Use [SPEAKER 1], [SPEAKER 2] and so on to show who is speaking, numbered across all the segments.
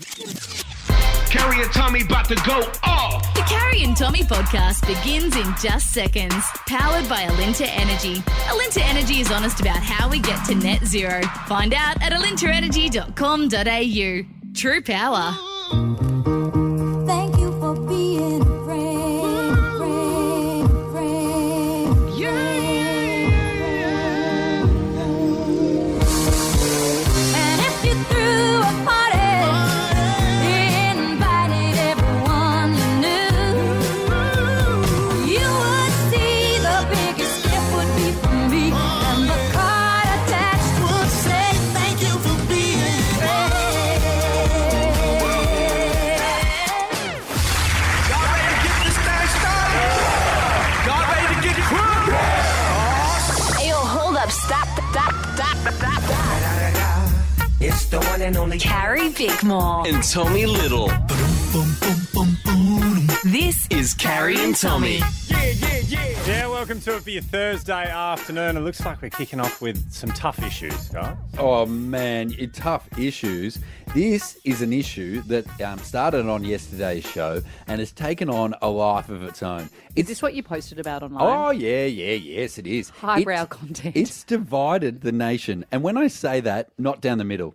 [SPEAKER 1] Carrie and Tommy about to go off.
[SPEAKER 2] The Carrie and Tommy podcast begins in just seconds. Powered by Alinta Energy. Alinta Energy is honest about how we get to net zero. Find out at alintaenergy.com.au. True power.
[SPEAKER 3] Thank you for being a friend, friend. And if you threw a party, invited everyone you knew, you would see the biggest gift would be from me, and the card attached would say, thank you for being a friend.
[SPEAKER 1] Y'all ready to get this thing started? Y'all ready to get crunk?
[SPEAKER 2] Hey, yo, hold up. Stop.
[SPEAKER 4] It's the one and only
[SPEAKER 2] Carrie Bickmore.
[SPEAKER 5] And Tommy Little. This is Carrie and Tommy.
[SPEAKER 6] Yeah, welcome to it for your Thursday afternoon. It looks like we're kicking off with some tough issues, guys.
[SPEAKER 7] Oh, man, tough issues. This is an issue that started on yesterday's show and has taken on a life of its own.
[SPEAKER 8] Is this what you posted about online?
[SPEAKER 7] Oh, yes, it is.
[SPEAKER 8] Highbrow content.
[SPEAKER 7] It's divided the nation. And when I say that, not down the middle.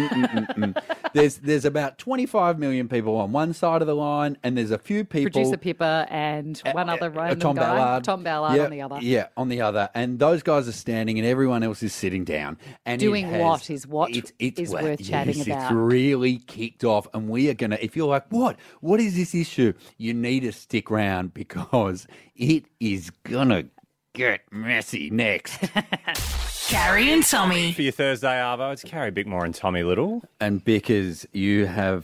[SPEAKER 7] There's about 25 million people on one side of the line, and there's a few people...
[SPEAKER 8] Producer Pippa and one other random
[SPEAKER 7] Tom
[SPEAKER 8] guy.
[SPEAKER 7] Ballard.
[SPEAKER 8] Tom Ballard on the other.
[SPEAKER 7] Yeah, on the other. And those guys are standing and everyone else is sitting down. And
[SPEAKER 8] Doing
[SPEAKER 7] it has,
[SPEAKER 8] what is worth chatting about.
[SPEAKER 7] It's really kicked off, and we are going to... If you're like, what is this issue? You need to stick around because it is going to get messy next.
[SPEAKER 2] Carrie and Tommy.
[SPEAKER 6] For your Thursday arvo, it's Carrie Bickmore and Tommy Little.
[SPEAKER 7] And Bickers, you have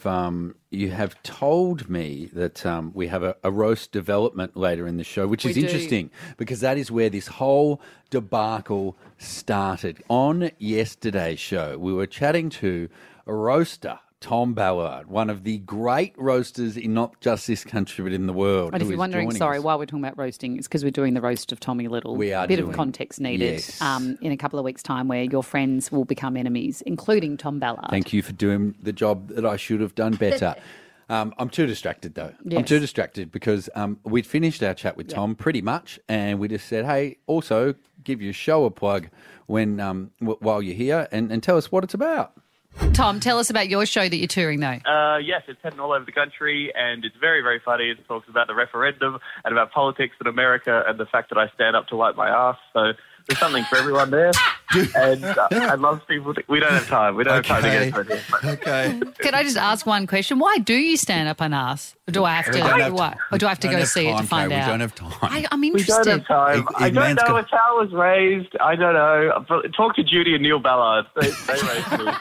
[SPEAKER 7] told me that we have a roast development later in the show, which is interesting because that is where this whole debacle started. On yesterday's show, we were chatting to a roaster, Tom Ballard, one of the great roasters in not just this country but in the world.
[SPEAKER 8] And if
[SPEAKER 7] who
[SPEAKER 8] you're
[SPEAKER 7] is
[SPEAKER 8] wondering,
[SPEAKER 7] joining
[SPEAKER 8] sorry,
[SPEAKER 7] us.
[SPEAKER 8] why we're talking about roasting, it's because we're doing the roast of Tommy Little.
[SPEAKER 7] We are
[SPEAKER 8] a bit
[SPEAKER 7] doing,
[SPEAKER 8] of context needed
[SPEAKER 7] yes.
[SPEAKER 8] in a couple of weeks' time where your friends will become enemies, including Tom Ballard.
[SPEAKER 7] Thank you for doing the job that I should have done better. I'm too distracted, though.
[SPEAKER 8] Yes.
[SPEAKER 7] I'm too distracted because we'd finished our chat with Tom pretty much, and we just said, hey, also give your show a plug when while you're here and tell us what it's about.
[SPEAKER 8] Tom, tell us about your show that you're touring, though.
[SPEAKER 9] Yes, it's heading all over the country, and it's very, very funny. It talks about the referendum and about politics in America and the fact that I stand up to wipe my ass. So there's something for everyone there. And I love people. We don't have time. We don't have time to get into it.
[SPEAKER 7] Okay.
[SPEAKER 8] Can I just ask one question? Why do you stand up and ask? Or do I have to? Or do I have to go see it to find out?
[SPEAKER 7] We don't have time.
[SPEAKER 8] I'm
[SPEAKER 9] We
[SPEAKER 8] interested.
[SPEAKER 9] don't have time. I don't know. It's how I was raised. I don't know. But talk to Judy and Neil Ballard. They raised me.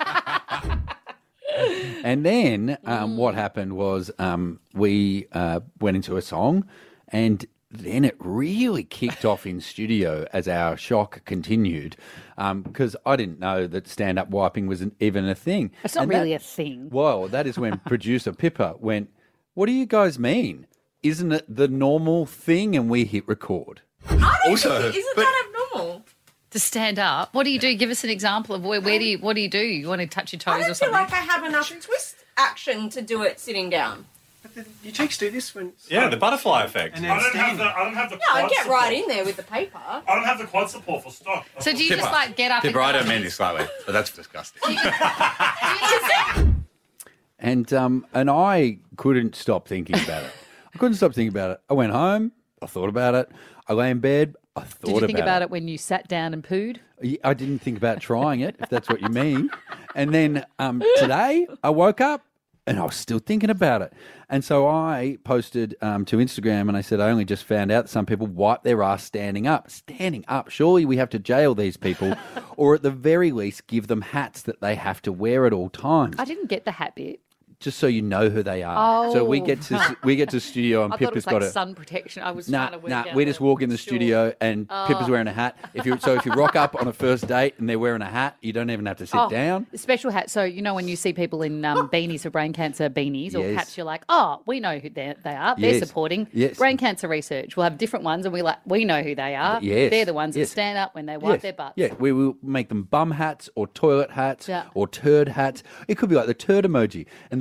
[SPEAKER 7] And then what happened was we went into a song, and then it really kicked off in studio as our shock continued because I didn't know that stand-up wiping was even a thing.
[SPEAKER 8] It's not really a thing.
[SPEAKER 7] Well, that is when producer Pippa went, what do you guys mean? Isn't it the normal thing? And we hit record.
[SPEAKER 10] Isn't that abnormal?
[SPEAKER 8] To stand up, what do you do? Give us an example of what do you do? You want to touch your
[SPEAKER 10] I
[SPEAKER 8] toes or
[SPEAKER 10] don't feel
[SPEAKER 8] something?
[SPEAKER 10] like I have enough twist action to do it sitting down.
[SPEAKER 11] You chicks do this when...
[SPEAKER 6] Yeah, the butterfly effect.
[SPEAKER 11] And
[SPEAKER 12] I
[SPEAKER 11] then
[SPEAKER 12] don't have the
[SPEAKER 10] No,
[SPEAKER 12] quad
[SPEAKER 10] I get
[SPEAKER 12] support.
[SPEAKER 10] right in there with the paper.
[SPEAKER 12] I don't have the quad support for stock.
[SPEAKER 8] So do you just like get up?
[SPEAKER 6] Pippa,
[SPEAKER 8] and
[SPEAKER 6] I don't mean this slightly, but that's disgusting.
[SPEAKER 7] And I couldn't stop thinking about it. I went home. I thought about it. I lay in bed. I thought about it.
[SPEAKER 8] Did you think about it when you sat down and pooed?
[SPEAKER 7] I didn't think about trying it, if that's what you mean. And then today I woke up and I was still thinking about it. And so I posted to Instagram and I said, I only just found out that some people wipe their ass standing up. Standing up. Surely we have to jail these people or at the very least give them hats that they have to wear at all times.
[SPEAKER 8] I didn't get the hat bit.
[SPEAKER 7] Just so you know who they are. So we get to studio and
[SPEAKER 8] I thought it
[SPEAKER 7] Pippa's
[SPEAKER 8] was like
[SPEAKER 7] got
[SPEAKER 8] sun protection. I was trying to work out.
[SPEAKER 7] we just walk in the studio and Pippa's wearing a hat. If you rock up on a first date and they're wearing a hat, you don't even have to sit down.
[SPEAKER 8] Special hat. So, you know, when you see people in beanies for brain cancer beanies or
[SPEAKER 7] Yes.
[SPEAKER 8] caps, you're like, oh, we know who they are. They're
[SPEAKER 7] Yes.
[SPEAKER 8] supporting
[SPEAKER 7] Yes.
[SPEAKER 8] brain cancer research. We'll have different ones and we know who they are.
[SPEAKER 7] Yes.
[SPEAKER 8] They're the ones that
[SPEAKER 7] Yes.
[SPEAKER 8] stand up when they wipe their butts.
[SPEAKER 7] Yeah, we will make them bum hats or toilet hats
[SPEAKER 8] Yeah.
[SPEAKER 7] or turd hats. It could be like the turd emoji. And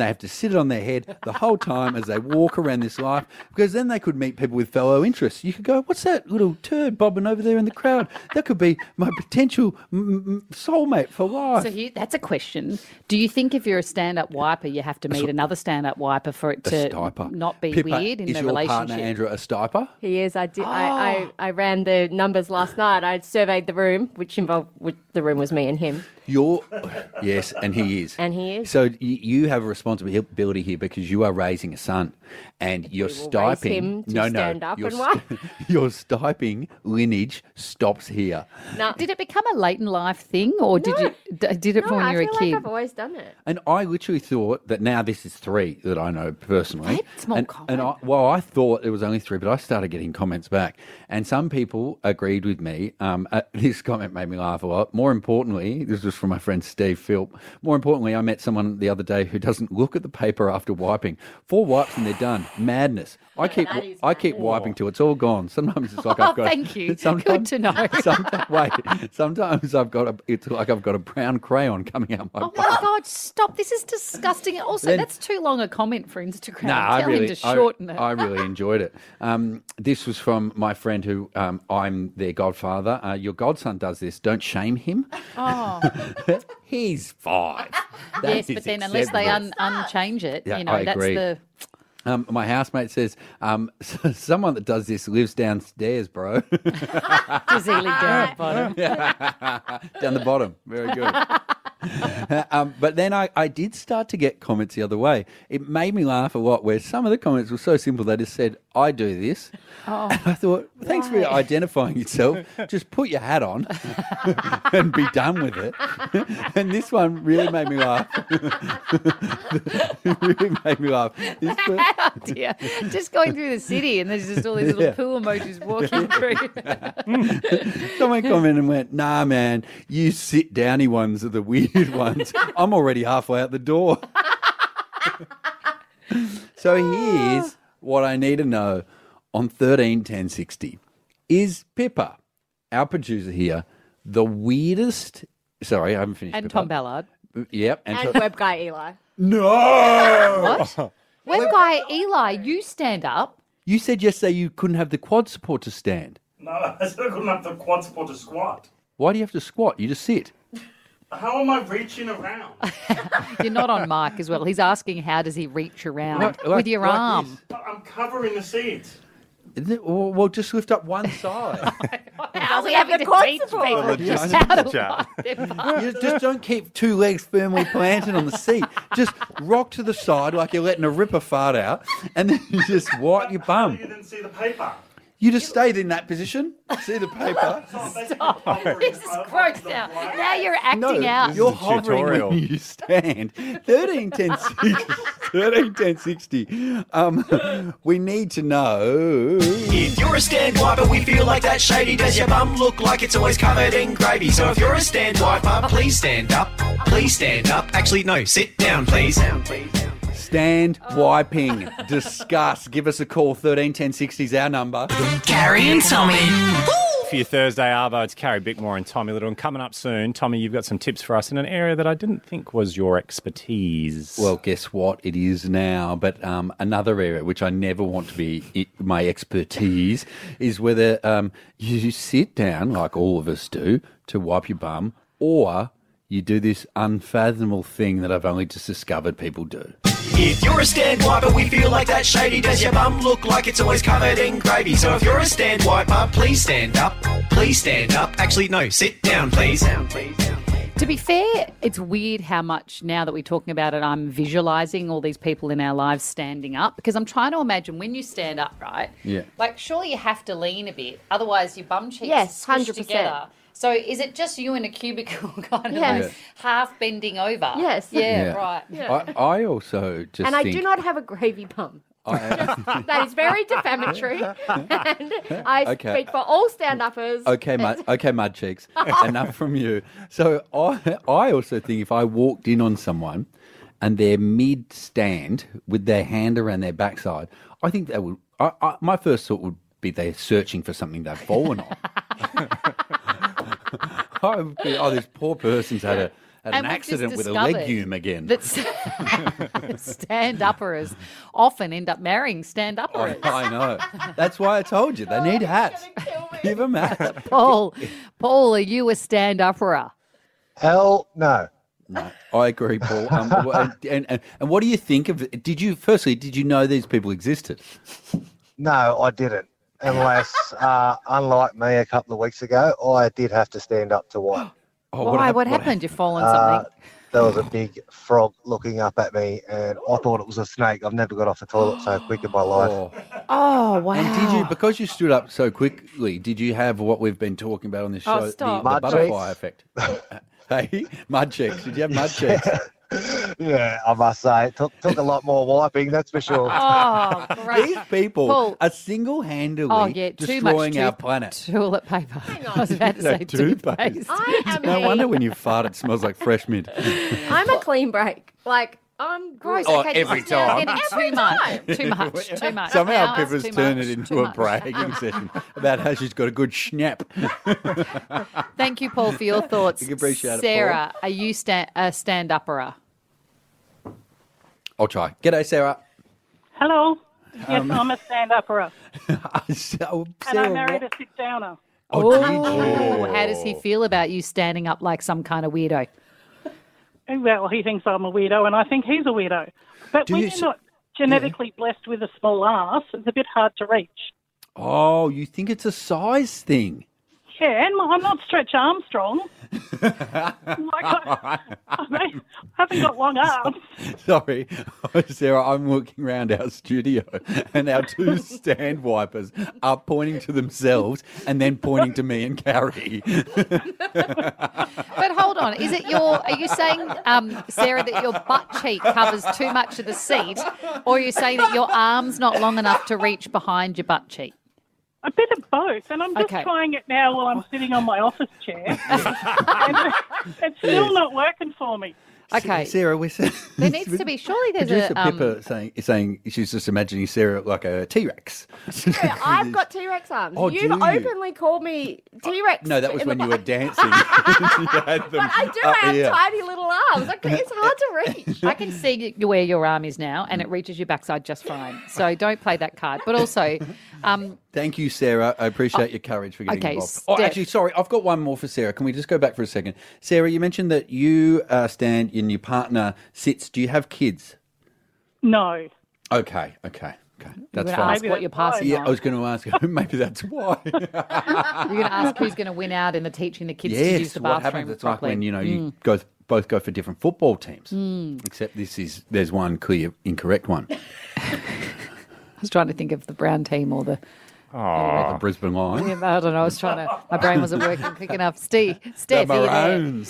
[SPEAKER 7] they have to sit it on their head the whole time as they walk around this life, because then they could meet people with fellow interests. You could go, what's that little turd bobbing over there in the crowd? That could be my potential soulmate for life.
[SPEAKER 8] So that's a question. Do you think if you're a stand-up wiper, you have to meet another stand-up wiper for it to not be
[SPEAKER 7] Pippa,
[SPEAKER 8] weird in the relationship?
[SPEAKER 7] Is your partner, Andrew, a stiper?
[SPEAKER 10] He is. I did. I ran the numbers last night. I surveyed the room, which the room was me and him.
[SPEAKER 7] Yes, and he is.
[SPEAKER 10] And he is.
[SPEAKER 7] So you have a responsibility here because you are raising a son, and you're stiping.
[SPEAKER 10] Him to stand up and what?
[SPEAKER 7] Your stiping lineage stops here.
[SPEAKER 10] No.
[SPEAKER 8] Did it become a late in life thing, or did it when you were a
[SPEAKER 10] I feel
[SPEAKER 8] kid?
[SPEAKER 10] like I've always done it.
[SPEAKER 7] And I literally thought that now this is 3 that I know personally.
[SPEAKER 8] That's more common.
[SPEAKER 7] And I thought it was only 3, but I started getting comments back, and some people agreed with me. This comment made me laugh a lot. More importantly, this was from my friend Steve Philp. More importantly, I met someone the other day who doesn't look at the paper after wiping. 4 wipes and they're done. Madness. I keep wiping till it's all gone. Sometimes it's like I've got.
[SPEAKER 8] Thank you.
[SPEAKER 7] Sometimes,
[SPEAKER 8] Good to know.
[SPEAKER 7] Sometimes it's like I've got a brown crayon coming out my
[SPEAKER 8] Oh my God! Stop! This is disgusting. Also, that's too long a comment for Instagram.
[SPEAKER 7] No,
[SPEAKER 8] Tell him to shorten it.
[SPEAKER 7] I really enjoyed it. This was from my friend who I'm their godfather. Your godson does this. Don't shame him.
[SPEAKER 8] Oh.
[SPEAKER 7] He's 5.
[SPEAKER 8] Yes, but then unless they unchange it,
[SPEAKER 7] Yeah,
[SPEAKER 8] that's
[SPEAKER 7] I agree.
[SPEAKER 8] the.
[SPEAKER 7] My housemate says, someone that does this lives downstairs, bro.
[SPEAKER 8] Does he live down the bottom?
[SPEAKER 7] Down the bottom. Very good. But then I did start to get comments the other way. It made me laugh a lot where some of the comments were so simple. They just said, I do this.
[SPEAKER 8] Oh,
[SPEAKER 7] and I thought, thanks for identifying yourself. Just put your hat on and be done with it. And this one really made me laugh.
[SPEAKER 8] Oh dear. Just going through the city and there's just all these little pool emojis walking through.
[SPEAKER 7] Someone commented and went, nah, man, you sit downy ones are the weird ones. I'm already halfway out the door. So here's what I need to know on 131060. Is Pippa, our producer here, the weirdest... Sorry, I haven't finished.
[SPEAKER 8] And
[SPEAKER 7] Pippa.
[SPEAKER 8] Tom Ballard.
[SPEAKER 7] Yep.
[SPEAKER 10] And web guy Eli.
[SPEAKER 7] No!
[SPEAKER 8] What? Web guy Eli, you stand up.
[SPEAKER 7] You said yesterday you couldn't have the quad support to stand.
[SPEAKER 12] No, I said I couldn't have the quad support to squat.
[SPEAKER 7] Why do you have to squat? You just sit.
[SPEAKER 12] How am I reaching around?
[SPEAKER 8] You're not on mic as well. He's asking how does he reach around
[SPEAKER 7] Like
[SPEAKER 8] with your arm.
[SPEAKER 12] I'm covering the seat.
[SPEAKER 7] Well, just lift up one side.
[SPEAKER 8] How are we
[SPEAKER 10] Doesn't have
[SPEAKER 8] having
[SPEAKER 10] the
[SPEAKER 8] to
[SPEAKER 10] quad
[SPEAKER 8] teach
[SPEAKER 10] support.
[SPEAKER 8] people
[SPEAKER 6] Logistics
[SPEAKER 8] how to
[SPEAKER 6] chat.
[SPEAKER 8] wipe their butt?
[SPEAKER 7] You just don't keep 2 legs firmly planted on the seat. Just rock to the side like you're letting a ripper fart out, and then you just wipe your
[SPEAKER 12] How
[SPEAKER 7] bum.
[SPEAKER 12] do you then see the paper?
[SPEAKER 7] You just stayed in that position, see the paper.
[SPEAKER 8] Stop. This is gross now. Now you're acting out.
[SPEAKER 7] You're
[SPEAKER 6] is a
[SPEAKER 7] hovering
[SPEAKER 6] tutorial.
[SPEAKER 7] when you stand. 131060. We need to know.
[SPEAKER 5] If you're a stand wiper, we feel like that shady. Does your bum look like it's always covered in gravy? So if you're a stand wiper, please stand up. Please stand up. Actually, no, sit down, please.
[SPEAKER 7] Stand wiping. Discuss. Give us a call. 131060 is our number.
[SPEAKER 5] Carrie and Tommy.
[SPEAKER 6] For your Thursday Arvo, it's Carrie Bickmore and Tommy Little. And coming up soon, Tommy, you've got some tips for us in an area that I didn't think was your expertise.
[SPEAKER 7] Well, guess what? It is now. But another area which I never want to be my expertise is whether you sit down, like all of us do, to wipe your bum, or you do this unfathomable thing that I've only just discovered people do.
[SPEAKER 5] If you're a stand wiper, we feel like that shady. Does your bum look like it's always covered in gravy? So if you're a stand wiper, please stand up. Please stand up. Actually, no, sit down, please.
[SPEAKER 8] To be fair, it's weird how much, now that we're talking about it, I'm visualising all these people in our lives standing up, because I'm trying to imagine when you stand up, right?
[SPEAKER 7] Yeah.
[SPEAKER 8] Like, surely you have to lean a bit, otherwise your bum cheeks
[SPEAKER 10] Yes,
[SPEAKER 8] squish
[SPEAKER 10] 100%.
[SPEAKER 8] together. So is it just you in a cubicle kind of
[SPEAKER 10] Yes.
[SPEAKER 8] like half bending over?
[SPEAKER 10] Yes.
[SPEAKER 8] Yeah, right.
[SPEAKER 10] Yeah.
[SPEAKER 7] I also just
[SPEAKER 10] And I
[SPEAKER 7] think...
[SPEAKER 10] do not have a gravy bum. That is very defamatory. And I
[SPEAKER 7] Okay.
[SPEAKER 10] speak for all stand-uppers.
[SPEAKER 7] Okay, mud cheeks. Enough from you. So I also think if I walked in on someone and they're mid-stand with their hand around their backside, I think they would... my first thought would be they're searching for something they've fallen on. I would be, this poor person's had Had
[SPEAKER 8] And
[SPEAKER 7] an
[SPEAKER 8] we've just
[SPEAKER 7] accident with a
[SPEAKER 8] discovered
[SPEAKER 7] legume again.
[SPEAKER 8] that stand-uppers often end up marrying stand-uppers.
[SPEAKER 7] I know. That's why I told you they need hats. Give them hats.
[SPEAKER 8] Paul, are you a stand-upper?
[SPEAKER 13] Hell no.
[SPEAKER 7] No, I agree, Paul. And what do you think of? Did you know these people existed?
[SPEAKER 13] No, I didn't. Unless, unlike me a couple of weeks ago, I did have to stand up to one.
[SPEAKER 8] Why? What happened? You fall on something?
[SPEAKER 13] There was a big frog looking up at me, and I thought it was a snake. I've never got off the toilet so quick in my life.
[SPEAKER 8] Oh, wow.
[SPEAKER 7] And because you stood up so quickly, did you have what we've been talking about on this show,
[SPEAKER 8] stop.
[SPEAKER 7] the
[SPEAKER 13] Mud
[SPEAKER 7] butterfly
[SPEAKER 13] cheeks.
[SPEAKER 7] effect? Hey, mud checks. Did you have mud checks?
[SPEAKER 13] Yeah, I must say, it took a lot more wiping, that's for sure.
[SPEAKER 8] Oh, great.
[SPEAKER 7] These people
[SPEAKER 8] Paul.
[SPEAKER 7] are single-handedly
[SPEAKER 8] Oh, yeah, too
[SPEAKER 7] destroying
[SPEAKER 8] much
[SPEAKER 7] our planet.
[SPEAKER 8] toilet paper. I was about to say toothpaste.
[SPEAKER 10] I am
[SPEAKER 7] No wonder when you fart, it smells like fresh mint.
[SPEAKER 10] I'm a clean break. Like, I'm
[SPEAKER 8] Gross.
[SPEAKER 7] Oh,
[SPEAKER 8] Okay,
[SPEAKER 7] every
[SPEAKER 8] this is now
[SPEAKER 7] time.
[SPEAKER 8] getting
[SPEAKER 10] Every
[SPEAKER 8] too much. Too much. Too much.
[SPEAKER 7] Somehow
[SPEAKER 8] Hours,
[SPEAKER 7] Pippa's
[SPEAKER 8] too
[SPEAKER 7] turned
[SPEAKER 8] much,
[SPEAKER 7] it
[SPEAKER 8] too
[SPEAKER 7] into a
[SPEAKER 8] much.
[SPEAKER 7] bragging session about how she's got a good schnapp.
[SPEAKER 8] Thank you, Paul, for your thoughts.
[SPEAKER 7] You can appreciate it,
[SPEAKER 8] Sarah, are you a stand-upper?
[SPEAKER 7] I'll try. G'day, Sarah.
[SPEAKER 14] Hello. Yes, I'm a stand-upper.
[SPEAKER 7] So,
[SPEAKER 14] And I married a sit-downer.
[SPEAKER 8] Oh, how does he feel about you standing up like some kind of weirdo?
[SPEAKER 14] Well, he thinks I'm a weirdo, and I think he's a weirdo. But when you're not genetically blessed with a small ass, it's a bit hard to reach.
[SPEAKER 7] Oh, you think it's a size thing?
[SPEAKER 14] Yeah, and I'm not Stretch Armstrong. I haven't got long arms.
[SPEAKER 7] Sorry, Sarah, I'm looking around our studio and our two stand wipers are pointing to themselves and then pointing to me and Carrie.
[SPEAKER 8] But hold on, are you saying, Sarah, that your butt cheek covers too much of the seat, or are you saying that your arm's not long enough to reach behind your butt cheek?
[SPEAKER 14] A bit of both, and I'm just trying it now while I'm sitting on my office chair. And it's still not working for me.
[SPEAKER 8] Okay.
[SPEAKER 7] Sarah,
[SPEAKER 8] there needs to be, surely there's
[SPEAKER 7] Producer Pippa saying she's just imagining Sarah like a T-Rex.
[SPEAKER 10] Yeah, I've got T-Rex arms.
[SPEAKER 7] Oh,
[SPEAKER 10] You've
[SPEAKER 7] do you?
[SPEAKER 10] openly called me T-Rex.
[SPEAKER 7] No, that was
[SPEAKER 10] in
[SPEAKER 7] when
[SPEAKER 10] the
[SPEAKER 7] you were
[SPEAKER 10] past.
[SPEAKER 7] dancing. You had them
[SPEAKER 10] But I do
[SPEAKER 7] up
[SPEAKER 10] have
[SPEAKER 7] here.
[SPEAKER 10] tiny little arms. Like, it's hard to reach.
[SPEAKER 8] I can see where your arm is now, and it reaches your backside just fine. So don't play that card. But also,
[SPEAKER 7] Thank you, Sarah. I appreciate your courage for getting
[SPEAKER 8] okay,
[SPEAKER 7] involved.
[SPEAKER 8] Steph.
[SPEAKER 7] Oh, actually, sorry, I've got one more for Sarah. Can we just go back for a second? Sarah, you mentioned that you stand and your partner sits. Do you have kids?
[SPEAKER 14] No.
[SPEAKER 7] Okay. That's
[SPEAKER 8] gonna
[SPEAKER 7] fine.
[SPEAKER 8] ask what you're passing
[SPEAKER 7] Yeah,
[SPEAKER 8] on.
[SPEAKER 7] I was going to ask. Maybe that's why.
[SPEAKER 8] You're going to ask who's going to win out in the teaching the kids to use
[SPEAKER 7] Yes.
[SPEAKER 8] the
[SPEAKER 7] What
[SPEAKER 8] bathroom
[SPEAKER 7] happens? It's
[SPEAKER 8] properly.
[SPEAKER 7] like when you both go for different football teams. Except there's one clear incorrect one.
[SPEAKER 8] I was trying to think of the brown team or the...
[SPEAKER 7] The Brisbane Lions.
[SPEAKER 8] Yeah, I don't know. I was trying to... My brain wasn't working quick enough. Steph,
[SPEAKER 7] The
[SPEAKER 8] are you there?
[SPEAKER 7] Maroons.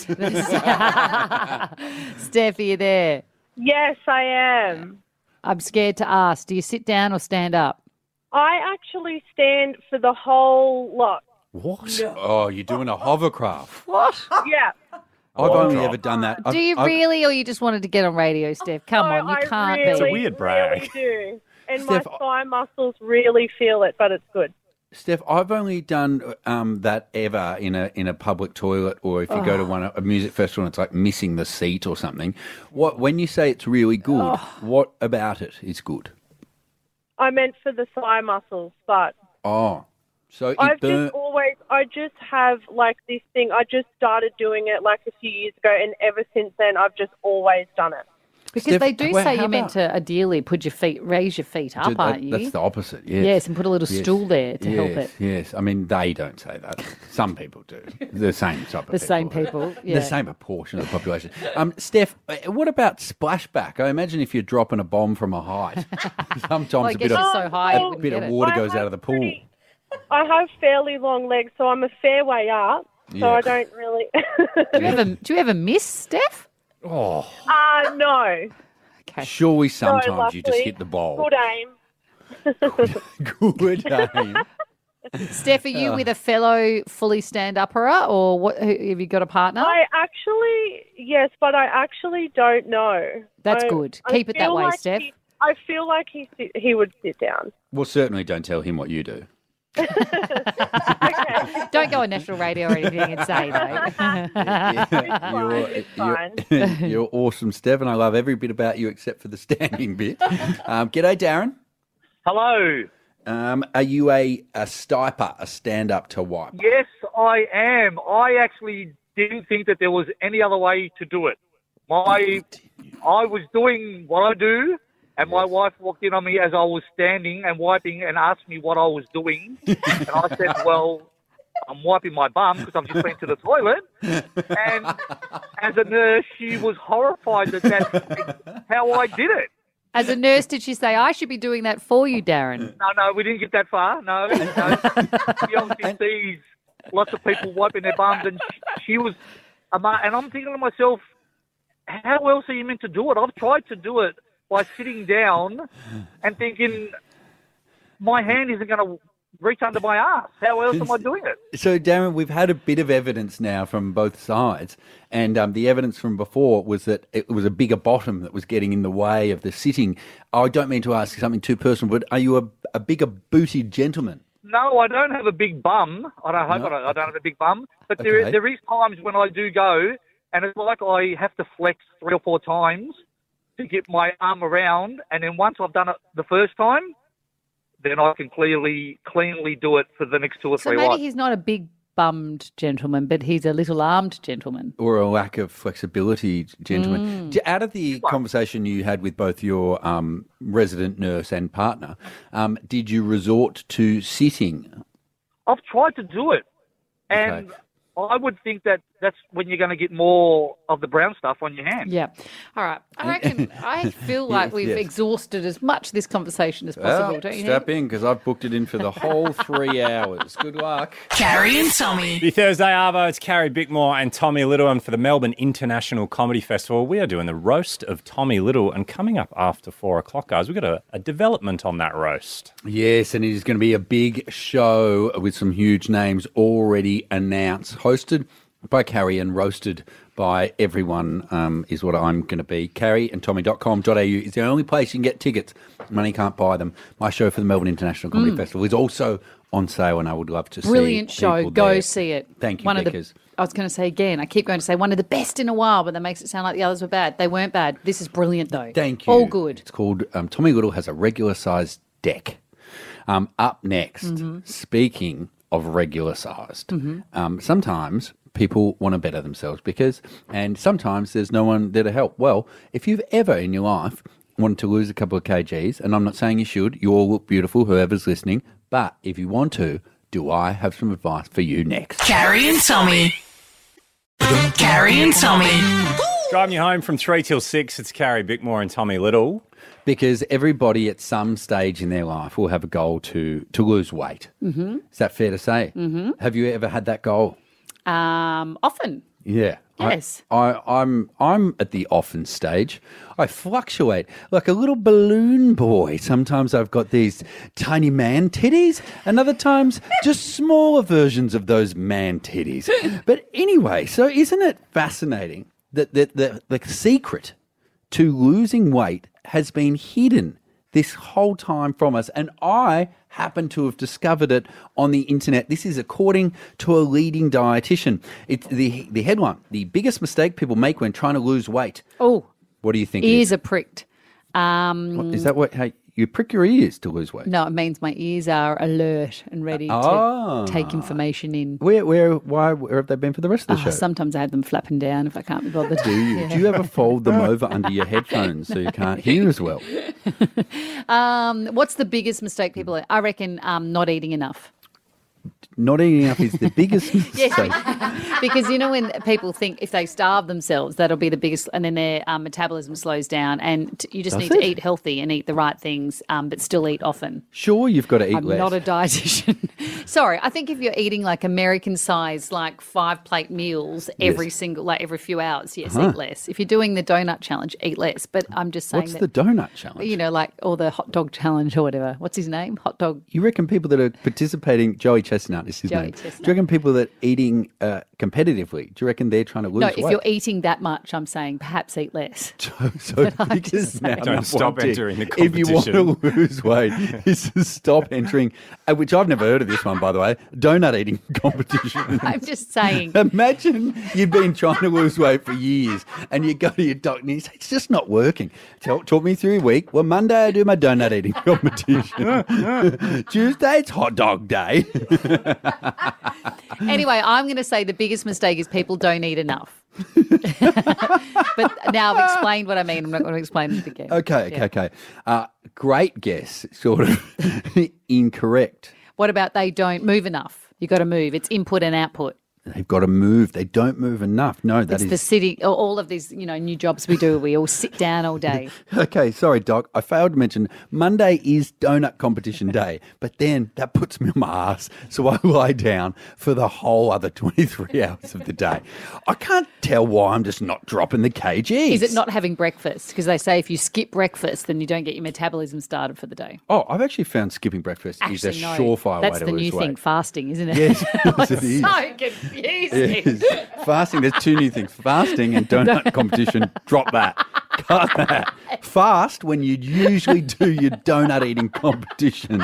[SPEAKER 8] Steph, are you there?
[SPEAKER 15] Yes, I am.
[SPEAKER 8] I'm scared to ask. Do you sit down or stand up?
[SPEAKER 15] I actually stand for the whole lot.
[SPEAKER 7] What? Oh, you're doing a hovercraft.
[SPEAKER 8] What?
[SPEAKER 15] Yeah.
[SPEAKER 7] I've only ever done that.
[SPEAKER 8] Do you really, or you just wanted to get on radio, Steph? Come on, you can't
[SPEAKER 15] really,
[SPEAKER 8] be.
[SPEAKER 6] It's a weird brag.
[SPEAKER 15] Really do. And
[SPEAKER 7] Steph,
[SPEAKER 15] my thigh muscles really feel it, but it's good.
[SPEAKER 7] Steph, I've only done that ever in a public toilet, or if you go to a music festival and it's like missing the seat or something. When you say it's really good, what about it is good?
[SPEAKER 15] I meant for the thigh muscles, but
[SPEAKER 7] So
[SPEAKER 15] I just have like this thing. I just started doing it like a few years ago, and ever since then, I've just always done it.
[SPEAKER 8] Because
[SPEAKER 7] Steph,
[SPEAKER 8] they do
[SPEAKER 7] well,
[SPEAKER 8] say
[SPEAKER 7] how
[SPEAKER 8] you're meant to ideally raise your feet up, aren't you?
[SPEAKER 7] That's the opposite, yes.
[SPEAKER 8] Yes, and put a little stool there to help it.
[SPEAKER 7] Yes, I mean, they don't say that. Some people do. The same type of
[SPEAKER 8] The same people, yeah.
[SPEAKER 7] The same proportion of the population. Steph, what about splashback? I imagine if you're dropping a bomb from a height, sometimes
[SPEAKER 8] Well, I
[SPEAKER 7] a
[SPEAKER 8] guess
[SPEAKER 7] bit of,
[SPEAKER 8] you're so high, you
[SPEAKER 7] a
[SPEAKER 8] wouldn't
[SPEAKER 7] bit
[SPEAKER 8] get
[SPEAKER 7] of
[SPEAKER 8] it.
[SPEAKER 7] water
[SPEAKER 15] I
[SPEAKER 7] goes
[SPEAKER 15] have
[SPEAKER 7] out of the pool.
[SPEAKER 15] I have fairly long legs, so I'm a fair way up. So
[SPEAKER 7] Yeah.
[SPEAKER 15] I don't really.
[SPEAKER 8] Do you ever miss, Steph?
[SPEAKER 7] Oh,
[SPEAKER 15] No.
[SPEAKER 7] surely sometimes
[SPEAKER 15] No,
[SPEAKER 7] you just
[SPEAKER 15] luckily.
[SPEAKER 7] hit the ball.
[SPEAKER 15] Good aim.
[SPEAKER 7] Good aim.
[SPEAKER 8] Steph, are you with a fellow fully stand-upper, or what? Have you got a partner?
[SPEAKER 15] Yes, but I actually don't know.
[SPEAKER 8] That's good. Keep it that
[SPEAKER 15] feel
[SPEAKER 8] way,
[SPEAKER 15] like
[SPEAKER 8] Steph.
[SPEAKER 15] I feel like he would sit down.
[SPEAKER 7] Well, certainly don't tell him what you do.
[SPEAKER 8] Don't go on national radio or anything and say, though.
[SPEAKER 7] You're awesome, Steph, and I love every bit about you except for the standing bit. G'day, Darren.
[SPEAKER 16] Hello.
[SPEAKER 7] Are you a stiper, a stand-up to wipe?
[SPEAKER 16] Yes, I am. I actually didn't think that there was any other way to do it. I was doing what I do, and my wife walked in on me as I was standing and wiping and asked me what I was doing. And I said, well, I'm wiping my bum because I've just been to the toilet. And as a nurse, she was horrified that that's how I did it.
[SPEAKER 8] As a nurse, did she say, I should be doing that for you, Darren?
[SPEAKER 16] No, we didn't get that far. No. She obviously sees lots of people wiping their bums, and she was... And I'm thinking to myself, how else are you meant to do it? I've tried to do it by sitting down and thinking my hand isn't going to reach under my ass. How else am I doing it?
[SPEAKER 7] So, Darren, we've had a bit of evidence now from both sides, and the evidence from before was that it was a bigger bottom that was getting in the way of the sitting. I don't mean to ask you something too personal, but are you a bigger booted gentleman?
[SPEAKER 16] No, I don't have a big bum. I don't have a big bum. But
[SPEAKER 7] Okay.
[SPEAKER 16] there is times when I do go, and it's like I have to flex 3 or 4 times to get my arm around, and then once I've done it the first time, then I can cleanly do it for the next 2 or
[SPEAKER 8] So
[SPEAKER 16] 3
[SPEAKER 8] maybe
[SPEAKER 16] wipes.
[SPEAKER 8] he's not a big bummed gentleman, but he's a little armed gentleman.
[SPEAKER 7] Or a lack of flexibility, gentlemen. Out of the conversation you had with both your resident nurse and partner, did you resort to sitting?
[SPEAKER 16] I've tried to do it, and I would think that that's when you're going to get more of the brown stuff on your hand.
[SPEAKER 8] Yeah. All right. I feel like we've
[SPEAKER 7] Yes.
[SPEAKER 8] exhausted as much of this conversation as possible,
[SPEAKER 7] Well,
[SPEAKER 8] don't you?
[SPEAKER 7] strap in, because I've booked it in for the whole 3 hours. Good luck.
[SPEAKER 2] Carrie and Tommy.
[SPEAKER 6] The Thursday Arvo, it's Carrie Bickmore and Tommy Little, and for the Melbourne International Comedy Festival, we are doing the roast of Tommy Little, and coming up after 4 o'clock, guys, we've got a development on that roast.
[SPEAKER 7] Yes, and it is going to be a big show with some huge names already announced, hosted by Carrie and roasted by everyone is what I'm going to be. carrieandtommy.com.au is the only place you can get tickets. Money can't buy them. My show for the Melbourne International Comedy Festival is also on sale, and I would love to see
[SPEAKER 8] Brilliant show.
[SPEAKER 7] people
[SPEAKER 8] Go
[SPEAKER 7] there.
[SPEAKER 8] see it.
[SPEAKER 7] Thank you,
[SPEAKER 8] One of
[SPEAKER 7] Beckers.
[SPEAKER 8] I was going to say again, I keep going to say one of the best in a while, but that makes it sound like the others were bad. They weren't bad. This is brilliant, though.
[SPEAKER 7] Thank you.
[SPEAKER 8] All good.
[SPEAKER 7] It's called Tommy Little Has a Regular Sized Deck. Up next, speaking of regular sized, sometimes people want to better themselves and sometimes there's no one there to help. Well, if you've ever in your life wanted to lose a couple of kgs, and I'm not saying you should, you all look beautiful, whoever's listening, but if you want to, do I have some advice for you next?
[SPEAKER 2] Carrie and Tommy. Carrie and Tommy.
[SPEAKER 6] Driving you home from 3 till 6, it's Carrie Bickmore and Tommy Little.
[SPEAKER 7] Because everybody at some stage in their life will have a goal to lose weight.
[SPEAKER 8] Mm-hmm.
[SPEAKER 7] Is that fair to say? Mm-hmm. Have you ever had that goal?
[SPEAKER 8] Often.
[SPEAKER 7] Yeah.
[SPEAKER 8] Yes.
[SPEAKER 7] I'm at the often stage. I fluctuate like a little balloon boy. Sometimes I've got these tiny man titties, and other times just smaller versions of those man titties. But anyway, so isn't it fascinating that the secret to losing weight has been hidden this whole time from us, and I happen to have discovered it on the internet. This is according to a leading dietitian. It's the headline: the biggest mistake people make when trying to lose weight.
[SPEAKER 8] Oh,
[SPEAKER 7] What do you think?
[SPEAKER 8] ears are pricked.
[SPEAKER 7] Is that what? Hey, you prick your ears to lose weight?
[SPEAKER 8] No, it means my ears are alert and ready
[SPEAKER 7] Ah.
[SPEAKER 8] to take information in.
[SPEAKER 7] Where have they been for the rest of the show?
[SPEAKER 8] Sometimes I have them flapping down if I can't be bothered.
[SPEAKER 7] Do you?
[SPEAKER 8] Yeah.
[SPEAKER 7] Do you ever fold them over under your headphones so you can't hear as well?
[SPEAKER 8] What's the biggest mistake people? I reckon not eating enough.
[SPEAKER 7] Not eating enough is the biggest mistake.
[SPEAKER 8] Yes, because you know when people think if they starve themselves, that'll be the biggest, and then their metabolism slows down, and you just
[SPEAKER 7] Does
[SPEAKER 8] need
[SPEAKER 7] it?
[SPEAKER 8] to eat healthy and eat the right things, but still eat often.
[SPEAKER 7] Sure, you've got to eat
[SPEAKER 8] I'm
[SPEAKER 7] less.
[SPEAKER 8] not a dietitian. Sorry, I think if you're eating like American size, like 5-plate meals every few hours, yes,
[SPEAKER 7] Uh-huh.
[SPEAKER 8] eat less. If you're doing the donut challenge, eat less. But I'm just saying
[SPEAKER 7] What's
[SPEAKER 8] that,
[SPEAKER 7] the donut challenge?
[SPEAKER 8] you know, like or the hot dog challenge or whatever. What's his name? Hot dog.
[SPEAKER 7] You reckon people that are participating, Joey Chestnut, Chestnut is his
[SPEAKER 8] Joey
[SPEAKER 7] name.
[SPEAKER 8] Chestnut.
[SPEAKER 7] Do you reckon people that eating competitively, do you reckon they're trying to lose
[SPEAKER 8] No,
[SPEAKER 7] weight?
[SPEAKER 8] if you're eating that much, I'm saying perhaps eat less.
[SPEAKER 7] So biggest now
[SPEAKER 6] Don't
[SPEAKER 7] number
[SPEAKER 6] stop
[SPEAKER 7] one tip,
[SPEAKER 6] entering the
[SPEAKER 7] if you want
[SPEAKER 6] competition.
[SPEAKER 7] to lose weight, is to stop entering, which I've never heard of this one, by the way, donut eating competition.
[SPEAKER 8] I'm just saying.
[SPEAKER 7] Imagine you've been trying to lose weight for years and you go to your doctor and you say, it's just not working. Talk me through your week. Well, Monday I do my donut eating competition. Tuesday it's hot dog day.
[SPEAKER 8] Anyway, I'm going to say the biggest mistake is people don't eat enough. But now I've explained what I mean. I'm not going to explain it again.
[SPEAKER 7] Okay. Great guess. Sort of incorrect.
[SPEAKER 8] What about they don't move enough? You got to move. It's input and output.
[SPEAKER 7] They've got to move. They don't move enough. No, that
[SPEAKER 8] It's
[SPEAKER 7] is
[SPEAKER 8] the city. All of these, new jobs we do. We all sit down all day.
[SPEAKER 7] Okay, sorry, Doc. I failed to mention Monday is donut competition day, but then that puts me on my ass, so I lie down for the whole other 23 hours of the day. I can't tell why I'm just not dropping the kgs.
[SPEAKER 8] Is it not having breakfast? Because they say if you skip breakfast, then you don't get your metabolism started for the day.
[SPEAKER 7] Oh, I've actually found skipping breakfast is a surefire way
[SPEAKER 8] That's
[SPEAKER 7] to
[SPEAKER 8] the
[SPEAKER 7] lose
[SPEAKER 8] new thing,
[SPEAKER 7] weight.
[SPEAKER 8] fasting, isn't it?
[SPEAKER 7] Yes, yes, it is.
[SPEAKER 8] So confusing.
[SPEAKER 7] It is. Fasting, there's two new things. Fasting and donut competition. Drop that. Cut that. Fast when you usually do your donut eating competition.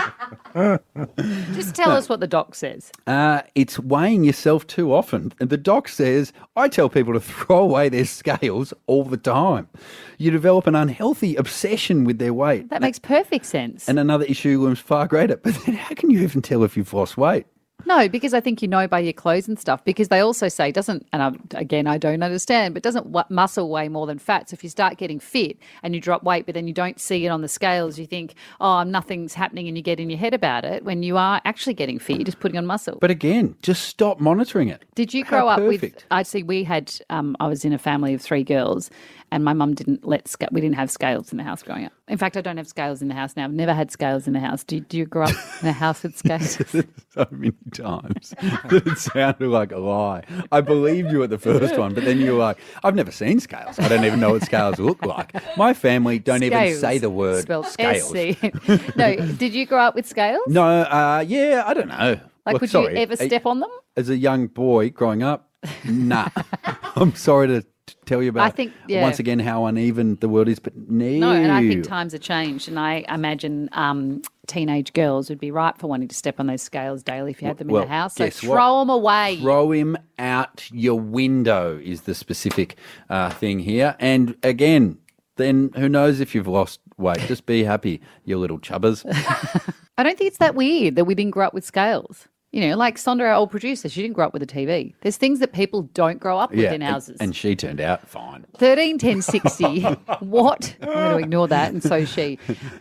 [SPEAKER 8] Just tell us what the doc says.
[SPEAKER 7] It's weighing yourself too often. And the doc says, I tell people to throw away their scales all the time. You develop an unhealthy obsession with their weight.
[SPEAKER 8] That makes perfect sense.
[SPEAKER 7] And another issue looms far greater. But then how can you even tell if you've lost weight?
[SPEAKER 8] No, because I think you know by your clothes and stuff. Because they also say I don't understand, but doesn't muscle weigh more than fat? So if you start getting fit and you drop weight, but then you don't see it on the scales, you think, nothing's happening, and you get in your head about it. When you are actually getting fit, you're just putting on muscle.
[SPEAKER 7] But again, just stop monitoring it.
[SPEAKER 8] Did you
[SPEAKER 7] How
[SPEAKER 8] grow up with?
[SPEAKER 7] perfect.
[SPEAKER 8] I see. We had. I was in a family of 3 girls, and my mum didn't we didn't have scales in the house growing up. In fact, I don't have scales in the house now. I've never had scales in the house. Do you grow up in a house with scales?
[SPEAKER 7] So many times that it sounded like a lie. I believed you at the first one, but then you were like, I've never seen scales. I don't even know what scales look like. My family don't even
[SPEAKER 8] Scales,
[SPEAKER 7] say the word
[SPEAKER 8] spelled
[SPEAKER 7] scales.
[SPEAKER 8] SC. No, did you grow up with scales?
[SPEAKER 7] No, yeah, I don't know.
[SPEAKER 8] Like,
[SPEAKER 7] Look,
[SPEAKER 8] would
[SPEAKER 7] sorry,
[SPEAKER 8] you ever step on them?
[SPEAKER 7] As a young boy growing up, nah. I'm sorry to tell you about
[SPEAKER 8] I think, yeah.
[SPEAKER 7] once again how uneven the world is, but no.
[SPEAKER 8] No, and I think times have changed, and I imagine teenage girls would be right for wanting to step on those scales daily if you had them in the house. So
[SPEAKER 7] guess what?
[SPEAKER 8] throw them away.
[SPEAKER 7] Throw him out your window is the specific thing here. And again, then who knows if you've lost weight. Just be happy, you little chubbers.
[SPEAKER 8] I don't think it's that weird that we didn't grow up with scales. Like Sondra, our old producer, she didn't grow up with a TV. There's things that people don't grow up with in houses.
[SPEAKER 7] And she turned out fine.
[SPEAKER 8] 13 10 60. What? I'm going to ignore that, and so she.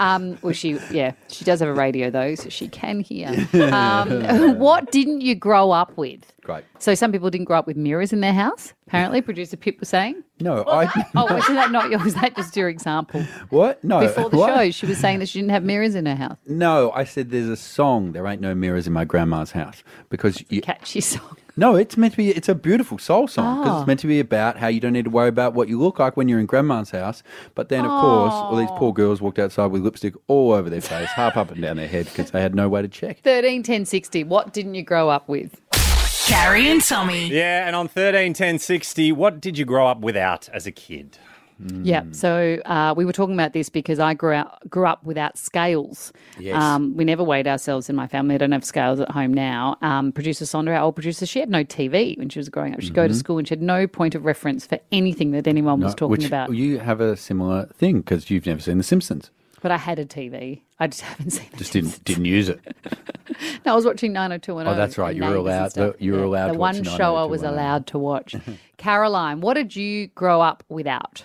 [SPEAKER 8] She does have a radio though, so she can hear. What didn't you grow up with?
[SPEAKER 7] Great.
[SPEAKER 8] So some people didn't grow up with mirrors in their house. Apparently, producer Pip was saying.
[SPEAKER 7] No,
[SPEAKER 8] was that just your example?
[SPEAKER 7] What? No.
[SPEAKER 8] Before the
[SPEAKER 7] what?
[SPEAKER 8] show, she was saying that she didn't have mirrors in her house.
[SPEAKER 7] No, I said there's a song, There Ain't No Mirrors in My Grandma's House. Because
[SPEAKER 8] Catchy song.
[SPEAKER 7] No, it's meant to be, it's a beautiful soul song because
[SPEAKER 8] Oh.
[SPEAKER 7] it's meant to be about how you don't need to worry about what you look like when you're in grandma's house. But then, of course, all these poor girls walked outside with lipstick all over their face, half up and down their head because they had no way to check.
[SPEAKER 8] 13 10 60. What didn't you grow up with?
[SPEAKER 2] Carrie and Tommy.
[SPEAKER 6] Yeah, and on 13 10 60, what did you grow up without as a kid?
[SPEAKER 8] Yeah, so we were talking about this because I grew up without scales.
[SPEAKER 6] Yes.
[SPEAKER 8] We never weighed ourselves in my family. I don't have scales at home now. Producer Sondra, our old producer, she had no TV when she was growing up. She'd go to school and she had no point of reference for anything that anyone was talking
[SPEAKER 7] which
[SPEAKER 8] about.
[SPEAKER 7] You have a similar thing because you've never seen The Simpsons.
[SPEAKER 8] But I had a TV. I just haven't seen it.
[SPEAKER 7] Just didn't use it.
[SPEAKER 8] No, I was watching 90210.
[SPEAKER 7] Oh, that's right.
[SPEAKER 8] and
[SPEAKER 7] You were
[SPEAKER 8] Neighbours and
[SPEAKER 7] allowed.
[SPEAKER 8] stuff.
[SPEAKER 7] You were allowed
[SPEAKER 8] The
[SPEAKER 7] to
[SPEAKER 8] one
[SPEAKER 7] watch
[SPEAKER 8] show I was
[SPEAKER 7] 90210.
[SPEAKER 8] allowed to watch. Caroline, what did you grow up without?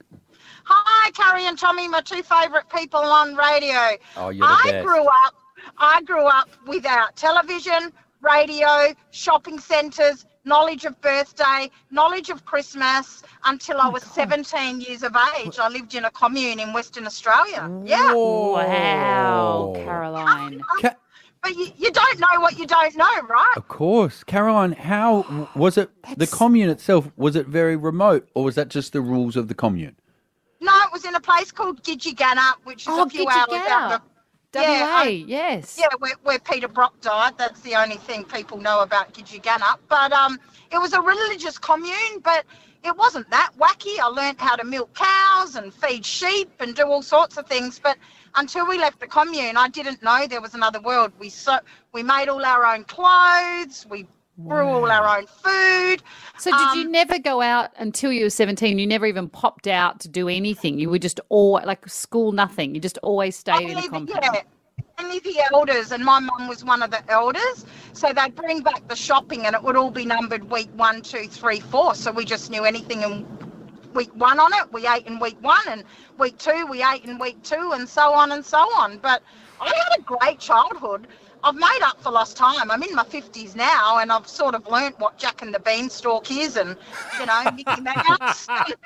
[SPEAKER 17] Hi, Carrie and Tommy, my two favourite people on radio.
[SPEAKER 7] Oh, you're the best.
[SPEAKER 17] I grew up without television, radio, shopping centres, knowledge of birthday, knowledge of Christmas until I was 17 years of age. I lived in a commune in Western Australia. Yeah.
[SPEAKER 8] Wow, Caroline.
[SPEAKER 17] But you don't know what you don't know, right?
[SPEAKER 7] Of course. Caroline, how was it, the commune itself, was it very remote or was that just the rules of the commune?
[SPEAKER 17] No, it was in a place called Gidgee Gannup, which is a few hours out of
[SPEAKER 8] WA, yes.
[SPEAKER 17] Yeah, where Peter Brock died. That's the only thing people know about Gidgegannup. But it was a religious commune, but it wasn't that wacky. I learnt how to milk cows and feed sheep and do all sorts of things. But until we left the commune, I didn't know there was another world. We made all our own clothes. We grew all our own food.
[SPEAKER 8] So did you never go out until you were 17? You never even popped out to do anything? You were just all like school, nothing? You just always stayed in a compound?
[SPEAKER 17] Yeah, only the elders, and my mum was one of the elders. So they'd bring back the shopping and it would all be numbered week 1, 2, 3, 4. So we just knew anything in week 1 on it. We ate in week 1, and week 2 we ate in week 2, and so on and so on. But I had a great childhood. I've made up for lost time. I'm in my 50s now, and I've sort of learnt what Jack and the Beanstalk is, and, Mickey Mouse.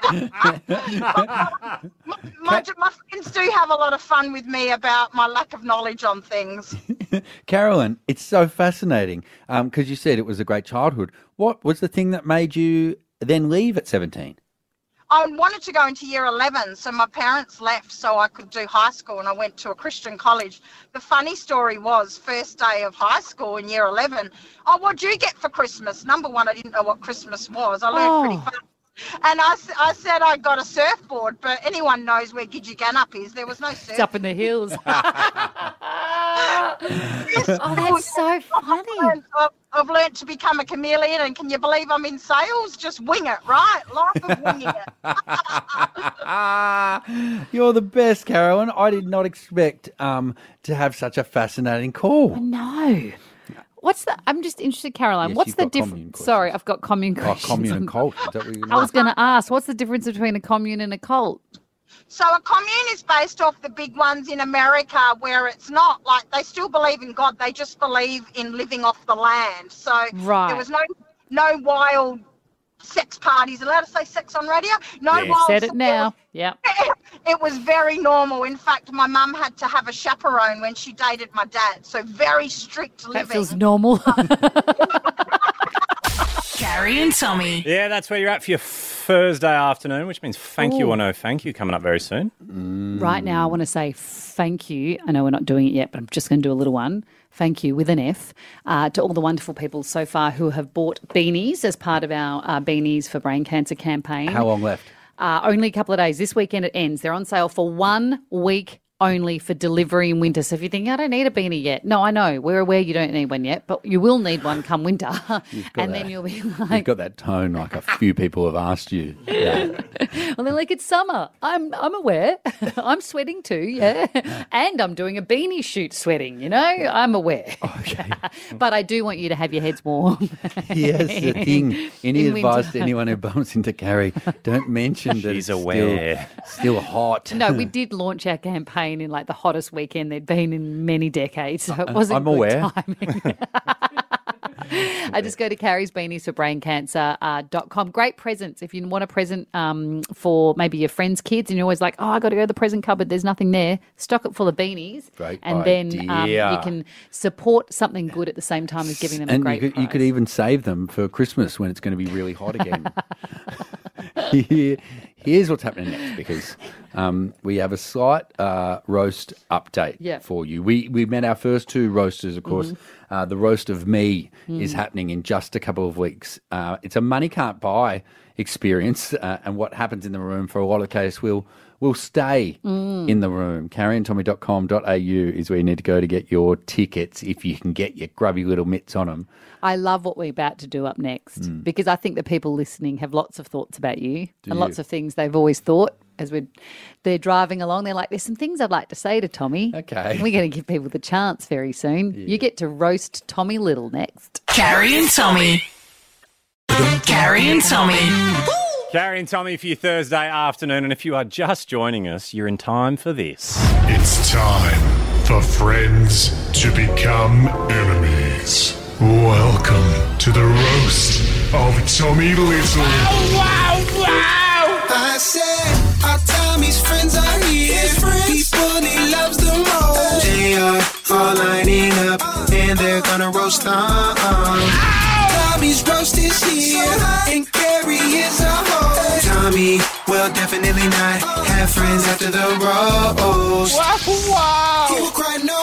[SPEAKER 17] my friends do have a lot of fun with me about my lack of knowledge on things.
[SPEAKER 7] Carolyn, it's so fascinating because you said it was a great childhood. What was the thing that made you then leave at 17?
[SPEAKER 17] I wanted to go into year 11, so my parents left so I could do high school, and I went to a Christian college. The funny story was, first day of high school in year 11, what'd you get for Christmas? Number one, I didn't know what Christmas was. I learned pretty fast. And I said I got a surfboard, but anyone knows where Gidgegannup is. There was no surfboard.
[SPEAKER 8] It's up in the hills. That's so funny.
[SPEAKER 17] I've learnt to become a chameleon, and can you believe I'm in sales? Just wing it, right? Life of winging it.
[SPEAKER 7] You're the best, Carolyn. I did not expect to have such a fascinating call.
[SPEAKER 8] No. I'm just interested, Caroline.
[SPEAKER 7] Yes,
[SPEAKER 8] what's
[SPEAKER 7] you've
[SPEAKER 8] the
[SPEAKER 7] got
[SPEAKER 8] difference? Sorry, I've got commune questions.
[SPEAKER 7] Commune and cult. Is that what you
[SPEAKER 8] I was going to ask, what's the difference between a commune and a cult?
[SPEAKER 17] So a commune is based off the big ones in America, where it's not like they still believe in God. They just believe in living off the land. So there was no wild sex parties. Allowed to say sex on radio? No wild.
[SPEAKER 8] Said it now. Yeah.
[SPEAKER 17] It was very normal. In fact, my mum had to have a chaperone when she dated my dad. So very strict living.
[SPEAKER 8] That feels normal.
[SPEAKER 2] Carrie and Tommy.
[SPEAKER 6] Yeah, that's where you're at for your Thursday afternoon, which means thank you or no thank you coming up very soon.
[SPEAKER 8] Right now, I want to say thank you. I know we're not doing it yet, but I'm just going to do a little one. Thank you, with an F, to all the wonderful people so far who have bought beanies as part of our Beanies for Brain Cancer campaign.
[SPEAKER 7] How long left?
[SPEAKER 8] Only a couple of days. This weekend it ends. They're on sale for 1 week only for delivery in winter. So if you think, I don't need a beanie yet. No, I know. We're aware you don't need one yet, but you will need one come winter. Then you'll be like...
[SPEAKER 7] You've got that tone like a few people have asked you. Yeah.
[SPEAKER 8] Well, they're like, it's summer. I'm aware. I'm sweating too, yeah. And I'm doing a beanie shoot sweating, I'm aware.
[SPEAKER 7] Okay.
[SPEAKER 8] But I do want you to have your heads warm.
[SPEAKER 7] Yes, the thing. Any
[SPEAKER 8] In
[SPEAKER 7] advice
[SPEAKER 8] winter.
[SPEAKER 7] to anyone who bumps into Carrie, don't mention that
[SPEAKER 6] She's
[SPEAKER 7] it's
[SPEAKER 6] aware.
[SPEAKER 7] Still hot.
[SPEAKER 8] No, we did launch our campaign in like the hottest weekend there'd been in many decades. So it wasn't
[SPEAKER 7] I'm
[SPEAKER 8] good
[SPEAKER 7] aware.
[SPEAKER 8] timing. I just go to carriesbeaniesforbraincancer.com. Great presents. If you want a present for maybe your friends' kids and you're always like, I got to go to the present cupboard, there's nothing there, stock it full of beanies.
[SPEAKER 7] Great
[SPEAKER 8] and then
[SPEAKER 7] idea.
[SPEAKER 8] you can support something good at the same time as giving them a
[SPEAKER 7] And
[SPEAKER 8] great
[SPEAKER 7] you could even save them for Christmas when it's going to be really hot again. Here's what's happening next, because we have a slight roast update for you. We met our first two roasters, of course. The roast of me is happening in just a couple of weeks. It's a money can't buy experience, and what happens in the room for a lot of cases will stay in the room. carrieandtommy.com.au is where you need to go to get your tickets if you can get your grubby little mitts on them.
[SPEAKER 8] I love what we're about to do up next because I think the people listening have lots of thoughts about you and lots of things they've always thought as they're driving along. They're like, there's some things I'd like to say to Tommy.
[SPEAKER 7] Okay.
[SPEAKER 8] We're going to give people the chance very soon. Yeah. You get to roast Tommy Little next.
[SPEAKER 2] Carrie and Tommy. Carrie and Tommy.
[SPEAKER 6] Carrie and Tommy for your Thursday afternoon. And if you are just joining us, you're in time for this.
[SPEAKER 18] It's time for friends to become enemies. Welcome to the roast of Tommy Little.
[SPEAKER 19] I said, our Tommy's friends are here. People he loves the most. They are all lining up and they're gonna roast on. Tommy's roast is here and Carrie is a host. Tommy will definitely not have friends after the roast. He will cry no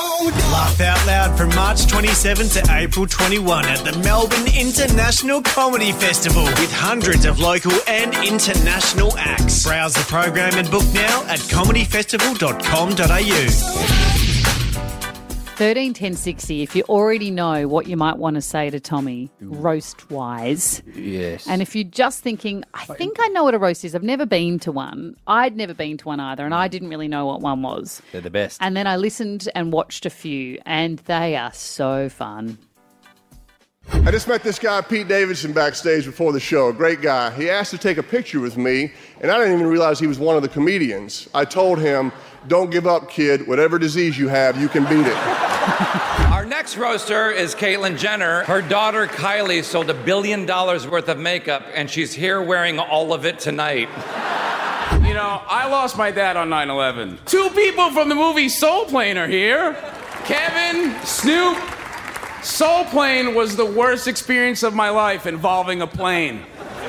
[SPEAKER 5] March 27 to April 21 at the Melbourne International Comedy Festival with hundreds of local and international acts. Browse the program and book now at comedyfestival.com.au.
[SPEAKER 8] 13 10 60, if you already know what you might want to say to Tommy, roast-wise.
[SPEAKER 7] Yes.
[SPEAKER 8] And if you're just thinking, I think I know what a roast is. I've never been to one. I'd never been to one either, and I didn't really know what one was.
[SPEAKER 7] They're the best.
[SPEAKER 8] And then I listened and watched a few, and they are so fun.
[SPEAKER 20] I just met this guy, Pete Davidson, backstage before the show. A great guy. He asked to take a picture with me, and I didn't even realize he was one of the comedians. I told him, don't give up, kid. Whatever disease you have, you can beat it.
[SPEAKER 21] Our next roaster is Caitlyn Jenner. Her daughter Kylie sold $1 billion worth of makeup, and she's here wearing all of it tonight.
[SPEAKER 22] You know, I lost my dad on 9/11. Two people from the movie Soul Plane are here. Kevin, Snoop. Soul Plane was the worst experience of my life involving a plane.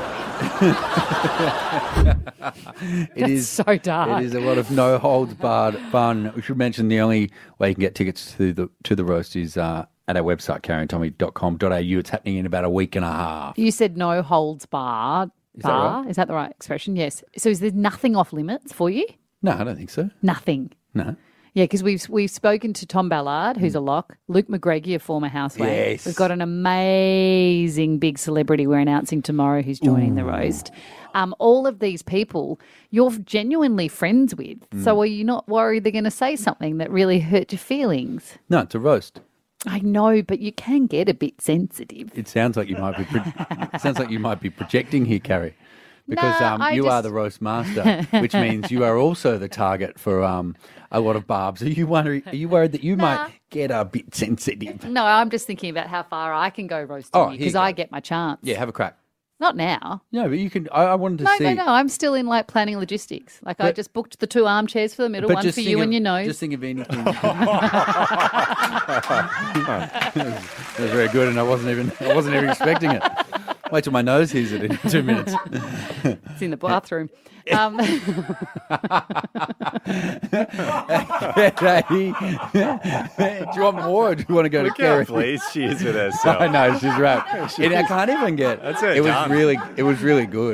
[SPEAKER 7] It is
[SPEAKER 8] so dark.
[SPEAKER 7] It is a lot of no holds barred fun. We should mention the only way you can get tickets to the roast is at our website, carrieandtommy.com.au. It's happening in about a week and a half.
[SPEAKER 8] You said no holds barred.
[SPEAKER 7] Is that right?
[SPEAKER 8] Is that the right expression? Yes. So is there nothing off limits for you?
[SPEAKER 7] No, I don't think so.
[SPEAKER 8] Nothing.
[SPEAKER 7] No.
[SPEAKER 8] Yeah, because we've spoken to Tom Ballard, who's a lock, Luke McGregor, a former housemate.
[SPEAKER 7] Yes.
[SPEAKER 8] We've got an amazing big celebrity we're announcing tomorrow who's joining the roast. All of these people you're genuinely friends with. So are you not worried they're going to say something that really hurt your feelings?
[SPEAKER 7] No, it's a roast.
[SPEAKER 8] I know, but you can get a bit sensitive.
[SPEAKER 7] It sounds like you might be projecting here, Carrie. Because you are the roast master, which means you are also the target for a lot of barbs. Are you worried that you might get a bit sensitive?
[SPEAKER 8] No, I'm just thinking about how far I can go roasting you because I get my chance.
[SPEAKER 7] Yeah, have a crack.
[SPEAKER 8] Not now.
[SPEAKER 7] No, but you can. I wanted to see.
[SPEAKER 8] No. I'm still in like planning logistics. Like I just booked the 2 armchairs for the middle, one for you and your nose.
[SPEAKER 7] Just think of anything. That was very good, and I wasn't even expecting it. Wait till my nose hears it in 2 minutes.
[SPEAKER 8] It's in the bathroom.
[SPEAKER 7] Do you want more, or do you want to go to Kerry?
[SPEAKER 6] Please, she is with herself.
[SPEAKER 7] I know, she's right. And I can't even get.
[SPEAKER 6] That's her
[SPEAKER 7] it was
[SPEAKER 6] done.
[SPEAKER 7] really good.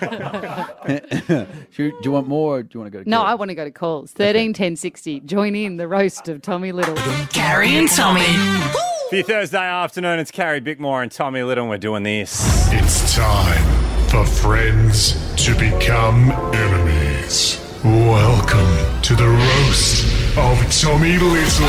[SPEAKER 7] Do you want more, or do you want to go to
[SPEAKER 8] No,
[SPEAKER 7] Kerry?
[SPEAKER 8] I want to go to calls. 13 10 60. Join in the roast of Tommy Little.
[SPEAKER 2] Carrie and Tommy.
[SPEAKER 6] For your Thursday afternoon, it's Carrie Bickmore and Tommy Little, and we're doing this.
[SPEAKER 18] It's time for friends to become enemies. Welcome to the roast of Tommy Little.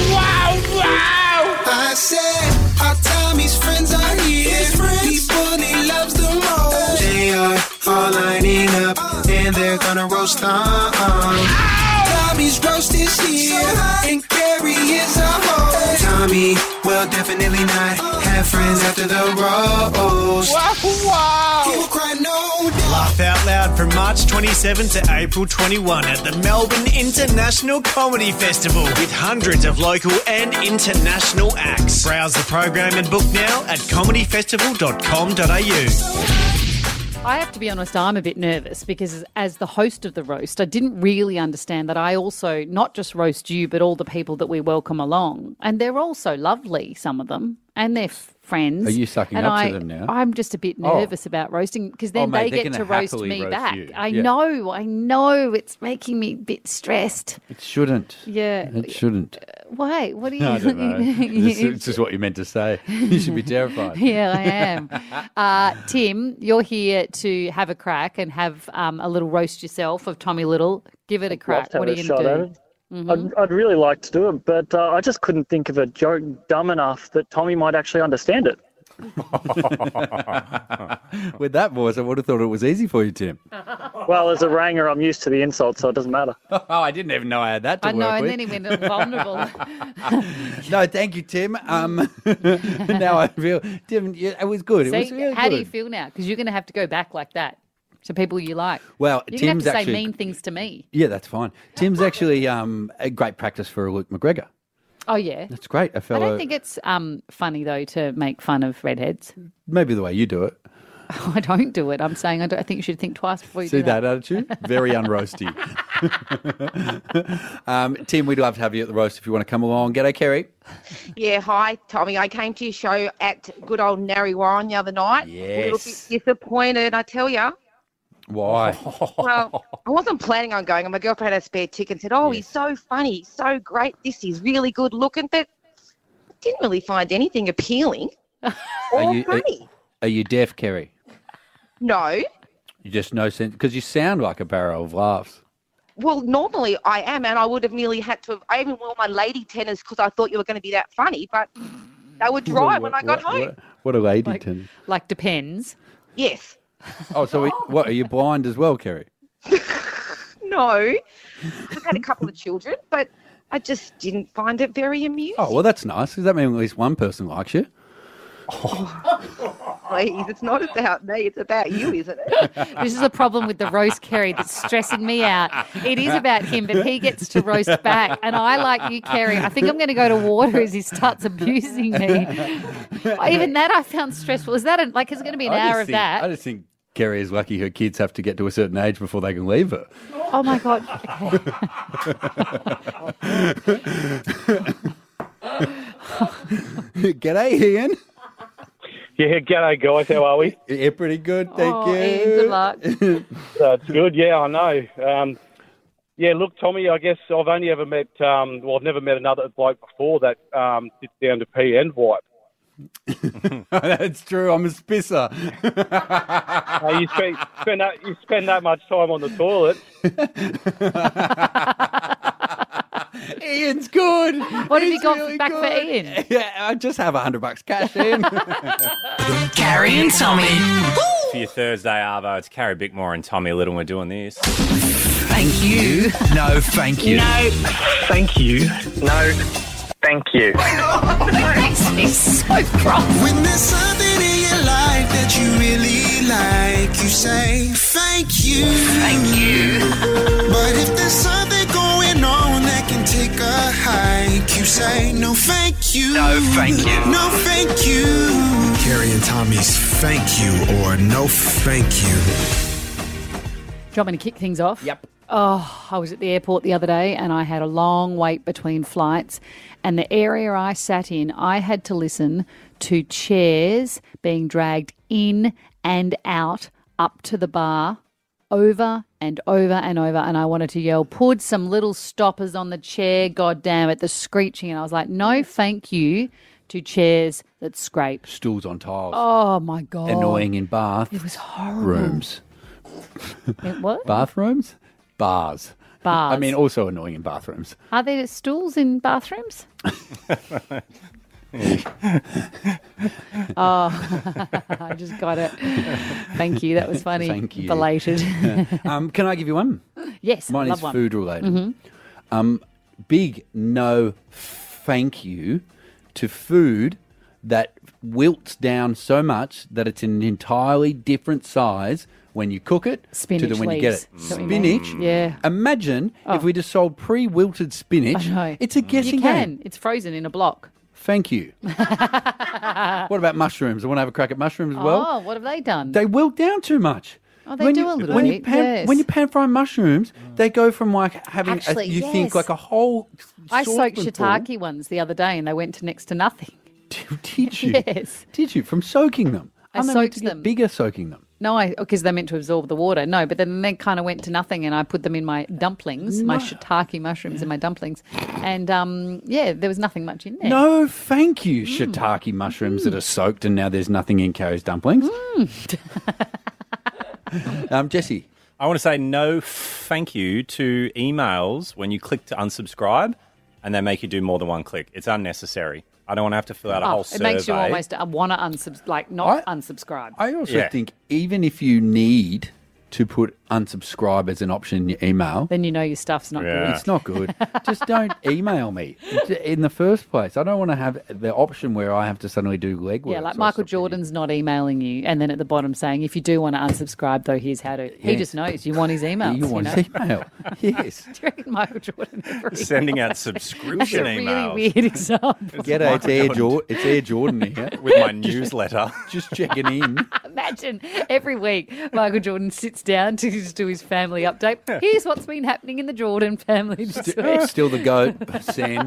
[SPEAKER 19] I said, our Tommy's friends are here. People he loves the most. They are all lining up, and they're gonna roast on. Tommy's roast is here, and Carrie is a host. Tommy will definitely not have friends after the roast. He will cry no doubt.
[SPEAKER 5] Laugh out loud from March 27 to April 21 at the Melbourne International Comedy Festival with hundreds of local and international acts. Browse the program and book now at comedyfestival.com.au.
[SPEAKER 8] I have to be honest, I'm a bit nervous because as the host of the roast, I didn't really understand that I also not just roast you, but all the people that we welcome along. And they're also lovely, some of them, and they're friends.
[SPEAKER 7] Are you sucking
[SPEAKER 8] and
[SPEAKER 7] up to them now?
[SPEAKER 8] I'm just a bit nervous about roasting because then
[SPEAKER 7] mate,
[SPEAKER 8] they
[SPEAKER 7] they're
[SPEAKER 8] get to
[SPEAKER 7] gonna
[SPEAKER 8] roast
[SPEAKER 7] happily
[SPEAKER 8] me
[SPEAKER 7] roast
[SPEAKER 8] back.
[SPEAKER 7] you.
[SPEAKER 8] I
[SPEAKER 7] Yeah.
[SPEAKER 8] know. It's making me a bit stressed.
[SPEAKER 7] It shouldn't.
[SPEAKER 8] Yeah.
[SPEAKER 7] It shouldn't.
[SPEAKER 8] Why? What are you...
[SPEAKER 7] I don't know. It's just what you meant to say. You should be terrified.
[SPEAKER 8] Yeah, I am. Tim, you're here to have a crack and have a little roast yourself of Tommy Little. Give it a crack. What are you going to do?
[SPEAKER 23] I'd really like to do it, but I just couldn't think of a joke dumb enough that Tommy might actually understand it.
[SPEAKER 7] With that voice, I would have thought it was easy for you, Tim.
[SPEAKER 23] Well, as a ranger, I'm used to the insult, so it doesn't matter.
[SPEAKER 7] Oh, I didn't even know I had that to
[SPEAKER 8] I
[SPEAKER 7] work
[SPEAKER 8] know, and
[SPEAKER 7] with.
[SPEAKER 8] then he went vulnerable.
[SPEAKER 7] No, thank you, Tim. Now I feel, Tim, it was good.
[SPEAKER 8] See,
[SPEAKER 7] It was really
[SPEAKER 8] how
[SPEAKER 7] good.
[SPEAKER 8] do you feel now? Because you're going to have to go back like that to people you like.
[SPEAKER 7] Well,
[SPEAKER 8] you're going
[SPEAKER 7] Tim's
[SPEAKER 8] to have to say
[SPEAKER 7] actually
[SPEAKER 8] mean things to me.
[SPEAKER 7] Yeah, that's fine. Tim's actually a great practice for Luke McGregor.
[SPEAKER 8] Oh, yeah.
[SPEAKER 7] That's great. A
[SPEAKER 8] I
[SPEAKER 7] fellow,
[SPEAKER 8] don't think it's funny, though, to make fun of redheads.
[SPEAKER 7] maybe the way you do it.
[SPEAKER 8] I don't do it. I'm saying I think you should think twice before you
[SPEAKER 7] See
[SPEAKER 8] do that.
[SPEAKER 7] that attitude? Very unroasty. Tim, we'd love to have you at the roast if you want to come along. G'day, Kerry.
[SPEAKER 1] Yeah, hi, Tommy. I came to your show at good old Narry Warren the other night.
[SPEAKER 7] Yes.
[SPEAKER 1] A little bit disappointed, I tell you.
[SPEAKER 7] Why?
[SPEAKER 1] Well, I wasn't planning on going, and my girlfriend had a spare ticket and said, oh, he's so funny, he's so great, this is really good looking, but I didn't really find anything appealing or funny.
[SPEAKER 7] Are you deaf, Kerry?
[SPEAKER 1] No.
[SPEAKER 7] You just no sense because you sound like a barrel of laughs.
[SPEAKER 1] Well, normally I am, and I would have nearly had to. I even wore my lady tenors because I thought you were going to be that funny, but they were dry when I got home.
[SPEAKER 7] What a lady tenor.
[SPEAKER 8] Like depends.
[SPEAKER 1] Yes.
[SPEAKER 7] Oh, so what? Are you blind as well, Kerry?
[SPEAKER 1] No. I've had a couple of children, but I just didn't find it very amusing.
[SPEAKER 7] Oh, well, that's nice. Does that mean at least one person likes you?
[SPEAKER 1] Please, it's not about me, it's about you, isn't it?
[SPEAKER 8] This is a problem with the roast, Kerry, that's stressing me out. It is about him, but he gets to roast back. And I, like you, Kerry, I think I'm going to go to water as he starts abusing me. Even that I found stressful. Is that, is it going to be an hour of that?
[SPEAKER 7] I just think Kerry is lucky her kids have to get to a certain age before they can leave her.
[SPEAKER 8] Oh, my God.
[SPEAKER 7] G'day, Ian.
[SPEAKER 3] Yeah, g'day, guys. How are we?
[SPEAKER 7] Yeah, pretty good, thank you.
[SPEAKER 8] Ian, good luck.
[SPEAKER 3] That's good. Yeah, I know. Yeah, look, Tommy, I guess I've only ever met, I've never met another bloke before that sits down to pee and wipe.
[SPEAKER 7] That's true. I'm a spisser.
[SPEAKER 3] You spend that much time on the toilet.
[SPEAKER 7] Ian's good.
[SPEAKER 8] What have you got
[SPEAKER 7] really
[SPEAKER 8] back
[SPEAKER 7] good.
[SPEAKER 8] for Ian?
[SPEAKER 7] Yeah, I just have $100 cash in.
[SPEAKER 5] Carrie and Tommy.
[SPEAKER 6] For your Thursday, Arvo, it's Carrie Bickmore and Tommy Little. We're doing this.
[SPEAKER 5] Thank you. No, thank you.
[SPEAKER 11] No, thank you. No, thank you.
[SPEAKER 5] That makes me so cross.
[SPEAKER 19] When there's something in your life that you really like, you say thank you.
[SPEAKER 5] Thank you.
[SPEAKER 19] But if there's something going on that can take a hike, you say no thank you.
[SPEAKER 5] No, thank you.
[SPEAKER 19] No thank you. Carrie and Tommy's thank you or no thank you.
[SPEAKER 8] Do you want me to kick things off?
[SPEAKER 7] Yep.
[SPEAKER 8] Oh, I was at the airport the other day and I had a long wait between flights, and the area I sat in, I had to listen to chairs being dragged in and out up to the bar over and over and over, and I wanted to yell, put some little stoppers on the chair, god damn it, the screeching, and I was like, no thank you to chairs that scrape.
[SPEAKER 7] Stools on tiles.
[SPEAKER 8] Oh my God.
[SPEAKER 7] Annoying in bath.
[SPEAKER 8] It was horrible.
[SPEAKER 7] Rooms.
[SPEAKER 8] What?
[SPEAKER 7] Bathrooms? Bars.
[SPEAKER 8] Bars.
[SPEAKER 7] I mean, also annoying in bathrooms.
[SPEAKER 8] Are there stools in bathrooms? Oh, I just got it. Thank you. That was funny.
[SPEAKER 7] Thank you.
[SPEAKER 8] Belated.
[SPEAKER 7] Can I give you one?
[SPEAKER 8] Yes,
[SPEAKER 7] Mine
[SPEAKER 8] love
[SPEAKER 7] is
[SPEAKER 8] one.
[SPEAKER 7] food related.
[SPEAKER 8] Mhm.
[SPEAKER 7] Big no thank you to food that wilts down so much that it's an entirely different size when you cook it
[SPEAKER 8] Spinach
[SPEAKER 7] to when you get
[SPEAKER 8] leaves.
[SPEAKER 7] it.
[SPEAKER 8] Is that what you mean?
[SPEAKER 7] Spinach.
[SPEAKER 8] Yeah.
[SPEAKER 7] Imagine if we just sold pre-wilted spinach.
[SPEAKER 8] I know.
[SPEAKER 7] It's a guessing
[SPEAKER 8] You can.
[SPEAKER 7] game.
[SPEAKER 8] It's frozen in a block.
[SPEAKER 7] Thank you. What about mushrooms? I want to have a crack at mushrooms as well.
[SPEAKER 8] Oh, what have they done?
[SPEAKER 7] They wilt down too much.
[SPEAKER 8] Oh, they do a little
[SPEAKER 7] when
[SPEAKER 8] bit,
[SPEAKER 7] You pan,
[SPEAKER 8] yes.
[SPEAKER 7] When you pan fry mushrooms, they go from like having,
[SPEAKER 8] Actually,
[SPEAKER 7] you think,
[SPEAKER 8] yes.
[SPEAKER 7] like a whole
[SPEAKER 8] I soaked
[SPEAKER 7] saucepanful.
[SPEAKER 8] shiitake ones the other day and they went to next to nothing.
[SPEAKER 7] Did you?
[SPEAKER 8] Yes.
[SPEAKER 7] Did you? From soaking them?
[SPEAKER 8] I
[SPEAKER 7] Aren't they meant
[SPEAKER 8] soaked
[SPEAKER 7] to get
[SPEAKER 8] them.
[SPEAKER 7] bigger soaking them.
[SPEAKER 8] No, because they're meant to absorb the water. No, but then they kind of went to nothing, and I put them in my dumplings, my shiitake mushrooms in my dumplings, and yeah, there was nothing much in there.
[SPEAKER 7] No, thank you, shiitake mushrooms that are soaked and now there's nothing in Carrie's dumplings. Jesse.
[SPEAKER 6] I want to say no thank you to emails when you click to unsubscribe and they make you do more than one click. It's unnecessary. I don't want to have to fill out a whole
[SPEAKER 8] It
[SPEAKER 6] survey.
[SPEAKER 8] makes you almost want to unsubscribe.
[SPEAKER 7] I also think even if you need to put unsubscribe as an option in your email,
[SPEAKER 8] then you know your stuff's not good.
[SPEAKER 7] It's not good. Just don't email me in the first place. I don't want to have the option where I have to suddenly do legwork.
[SPEAKER 8] Yeah, like Michael Jordan's not emailing you, and then at the bottom saying, if you do want to unsubscribe, though, here's how to. He
[SPEAKER 7] Yeah.
[SPEAKER 8] just knows you want his emails.
[SPEAKER 7] You want his email. Yes.
[SPEAKER 8] Do you reckon Michael Jordan ever
[SPEAKER 6] Sending out
[SPEAKER 8] That's
[SPEAKER 6] subscription
[SPEAKER 8] a
[SPEAKER 6] emails.
[SPEAKER 8] really weird example.
[SPEAKER 7] G'day, it's Air Jordan here.
[SPEAKER 6] With my newsletter.
[SPEAKER 7] Just checking in.
[SPEAKER 8] Imagine every week Michael Jordan sits down to do his family update. Here's what's been happening in the Jordan family this week.
[SPEAKER 7] Still the GOAT. Send.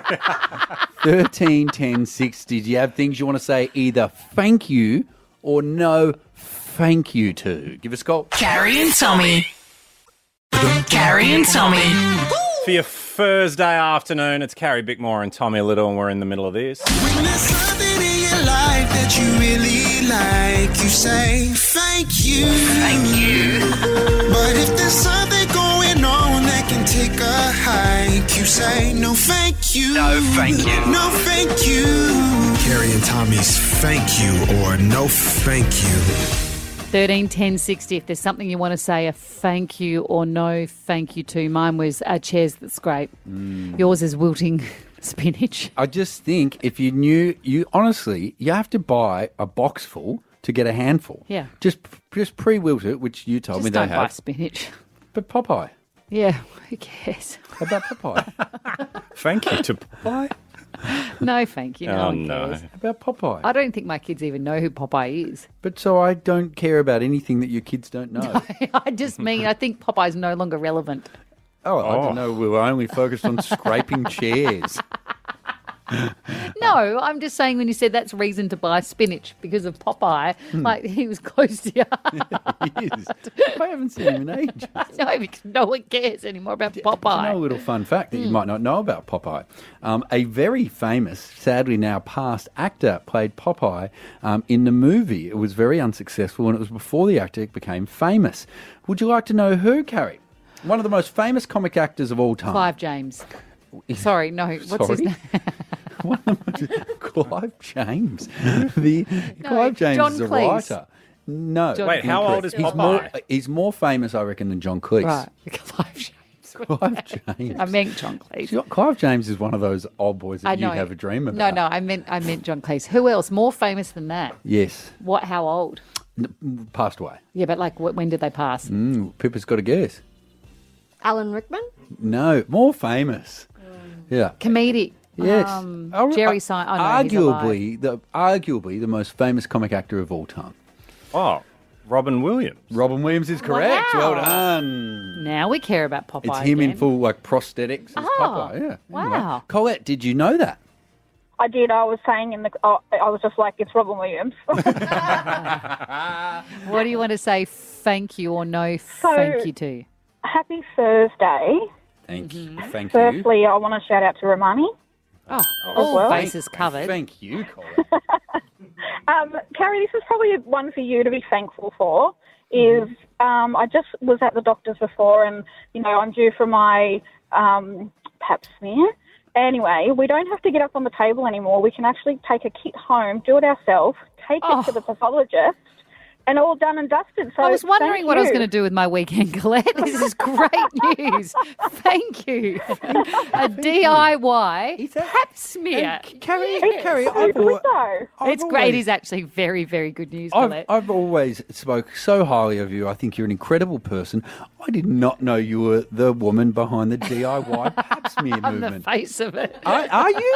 [SPEAKER 7] 13 10 60. Do you have things you want to say either thank you or no thank you to? Give us a call.
[SPEAKER 2] Carrie and Tommy. Carrie and Tommy.
[SPEAKER 6] For your Thursday afternoon, it's Carrie Bickmore and Tommy Little, and we're in the middle of this.
[SPEAKER 19] When there's something in your life that you really like, you say thank you. Thank you. But if there's something going on that can take a hike, you say no thank you. No thank you. No thank you.
[SPEAKER 4] Carrie and Tommy's thank you or no thank you.
[SPEAKER 8] 13 10 60. If there's something you want to say a thank you or no thank you to. Mine was chairs that scrape. Yours is wilting spinach.
[SPEAKER 7] I just think if you knew, honestly, you have to buy a box full to get a handful.
[SPEAKER 8] Yeah.
[SPEAKER 7] Just pre-wilt it, which you told me
[SPEAKER 8] Just
[SPEAKER 7] they
[SPEAKER 8] don't buy
[SPEAKER 7] have.
[SPEAKER 8] spinach.
[SPEAKER 7] But Popeye.
[SPEAKER 8] Yeah, who cares?
[SPEAKER 7] How about Popeye?
[SPEAKER 6] Thank you to Popeye.
[SPEAKER 8] No, thank you. No one cares.
[SPEAKER 7] How about Popeye?
[SPEAKER 8] I don't think my kids even know who Popeye is.
[SPEAKER 7] But so I don't care about anything that your kids don't know.
[SPEAKER 8] I just mean I think Popeye's no longer relevant.
[SPEAKER 7] Oh, I didn't know we were only focused on scraping chairs.
[SPEAKER 8] No, I'm just saying when you said that's reason to buy spinach because of Popeye, like he was close to your heart.
[SPEAKER 7] He is. I haven't seen him in ages.
[SPEAKER 8] No, because no one cares anymore about Popeye.
[SPEAKER 7] Do you know a little fun fact that you might not know about Popeye? A very famous, sadly now past actor played Popeye in the movie. It was very unsuccessful and it was before the actor became famous. Would you like to know who, Carrie? One of the most famous comic actors of all time.
[SPEAKER 8] Clive James. Sorry, no. What's his name?
[SPEAKER 7] Clive James. Clive James
[SPEAKER 8] John
[SPEAKER 7] is a
[SPEAKER 8] Cleese.
[SPEAKER 7] writer. No.
[SPEAKER 6] Wait, how old is Popeye?
[SPEAKER 7] He's more famous, I reckon, than John Cleese.
[SPEAKER 8] Right, Clive James.
[SPEAKER 7] Clive James.
[SPEAKER 8] I meant John Cleese.
[SPEAKER 7] Clive James is one of those old boys that you have a dream about.
[SPEAKER 8] No, I meant John Cleese. Who else? More famous than that?
[SPEAKER 7] Yes.
[SPEAKER 8] What? How old?
[SPEAKER 7] Passed away.
[SPEAKER 8] Yeah, but like, when did they pass?
[SPEAKER 7] Pippa's got a guess.
[SPEAKER 10] Alan Rickman?
[SPEAKER 7] No, more famous. Yeah.
[SPEAKER 8] Comedic.
[SPEAKER 7] Yes.
[SPEAKER 8] Jerry Seinfeld.
[SPEAKER 7] Arguably the most famous comic actor of all time.
[SPEAKER 6] Oh, Robin Williams.
[SPEAKER 7] Robin Williams is correct.
[SPEAKER 8] Wow.
[SPEAKER 7] Well done.
[SPEAKER 8] Now we care about Popeye.
[SPEAKER 7] It's him in
[SPEAKER 8] again.
[SPEAKER 7] full prosthetics as Popeye. Yeah.
[SPEAKER 8] Wow.
[SPEAKER 7] Anyway. Colette, did you know that?
[SPEAKER 9] I did. I was saying I was just like, it's Robin Williams.
[SPEAKER 8] What do you want to say thank you or no thank you to?
[SPEAKER 9] Happy Thursday.
[SPEAKER 7] Thank you. Thank you.
[SPEAKER 9] Firstly, I want to shout out to Romani.
[SPEAKER 8] Oh, all
[SPEAKER 9] well.
[SPEAKER 8] bases covered.
[SPEAKER 7] Thank you, Colette.
[SPEAKER 9] Carrie, this is probably one for you to be thankful for. I just was at the doctor's before, and I'm due for my pap smear. Anyway, we don't have to get up on the table anymore. We can actually take a kit home, do it ourselves, take it to the pathologist, and all done and dusted. So
[SPEAKER 8] I was wondering
[SPEAKER 9] thank
[SPEAKER 8] what I was
[SPEAKER 9] you.
[SPEAKER 8] going to do with my weekend, Colette. This is great news. Thank you. A DIY pap smear.
[SPEAKER 7] Carrie,
[SPEAKER 8] It's great. It is actually very, very good news, Colette.
[SPEAKER 7] I've always spoke so highly of you. I think you're an incredible person. I did not know you were the woman behind the DIY pap smear
[SPEAKER 8] I'm the
[SPEAKER 7] movement.
[SPEAKER 8] face of it.
[SPEAKER 7] Are you?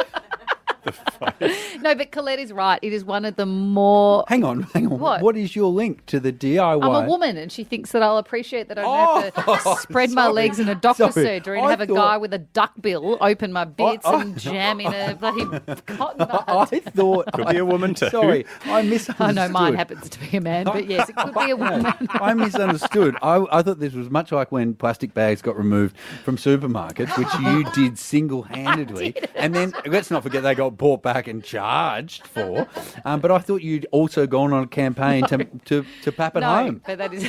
[SPEAKER 8] No, but Colette is right. It is one of the more...
[SPEAKER 7] Hang on. What is your link to the DIY?
[SPEAKER 8] I'm a woman, and she thinks that I'll appreciate that I don't have to spread my legs in a doctor's surgery and have a guy with a duck bill open my bits and jam in a bloody cotton bud.
[SPEAKER 7] I thought...
[SPEAKER 6] Could be a woman too.
[SPEAKER 7] Sorry, I misunderstood.
[SPEAKER 8] Oh, no, mine happens to be a man, but yes, it could be a woman.
[SPEAKER 7] I misunderstood. I thought this was much like when plastic bags got removed from supermarkets, which you did single-handedly. And then, let's not forget, they got brought back and charged for. But I thought you'd also gone on a campaign to pap at home.
[SPEAKER 8] But that is...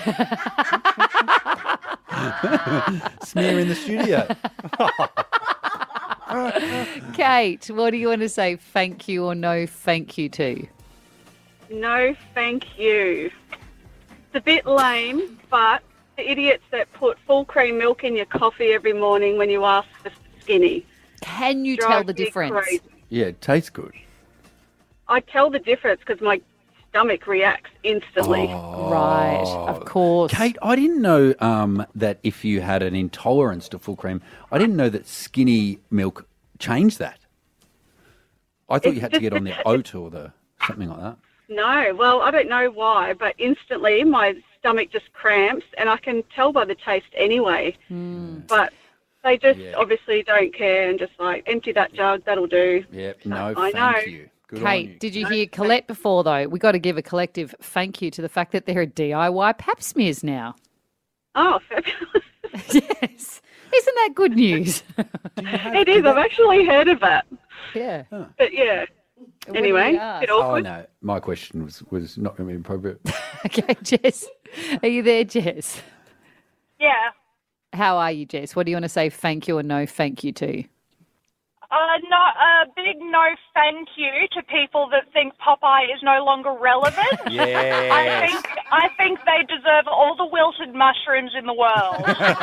[SPEAKER 7] Smear in the studio.
[SPEAKER 8] Kate, what do you want to say thank you or no thank you to?
[SPEAKER 12] No, thank you. It's a bit lame, but the idiots that put full cream milk in your coffee every morning when you ask for skinny.
[SPEAKER 8] Can you
[SPEAKER 12] Drives
[SPEAKER 8] tell the
[SPEAKER 12] me
[SPEAKER 8] difference?
[SPEAKER 12] crazy.
[SPEAKER 7] Yeah, it tastes good.
[SPEAKER 12] I tell the difference because my stomach reacts instantly.
[SPEAKER 8] Right, of course.
[SPEAKER 7] Kate, I didn't know that if you had an intolerance to full cream, I didn't know that skinny milk changed that. I thought you had to get on the oat or the something like that.
[SPEAKER 12] No, well, I don't know why, but instantly my stomach just cramps, and I can tell by the taste anyway. But they just obviously don't care and just like, empty that jug, that'll do.
[SPEAKER 7] Yep, no,
[SPEAKER 12] I
[SPEAKER 7] thank
[SPEAKER 12] know.
[SPEAKER 7] you. Good on
[SPEAKER 8] Kate,
[SPEAKER 7] you.
[SPEAKER 8] did you hear Colette before, though? We got to give a collective thank you to the fact that there are DIY pap smears now.
[SPEAKER 12] Oh, fabulous.
[SPEAKER 8] Yes. Isn't that good news?
[SPEAKER 12] It is. I've actually heard of that.
[SPEAKER 8] Yeah.
[SPEAKER 12] But yeah. Anyway, bit
[SPEAKER 7] Oh,
[SPEAKER 12] awkward.
[SPEAKER 7] no. My question was not going to be appropriate.
[SPEAKER 8] Okay, Jess. Are you there, Jess?
[SPEAKER 13] Yeah.
[SPEAKER 8] How are you, Jess? What do you want to say thank you or no thank you to?
[SPEAKER 13] Not a big no thank you to people that think Popeye is no longer relevant.
[SPEAKER 6] Yes.
[SPEAKER 13] I think they deserve all the wilted mushrooms in the world.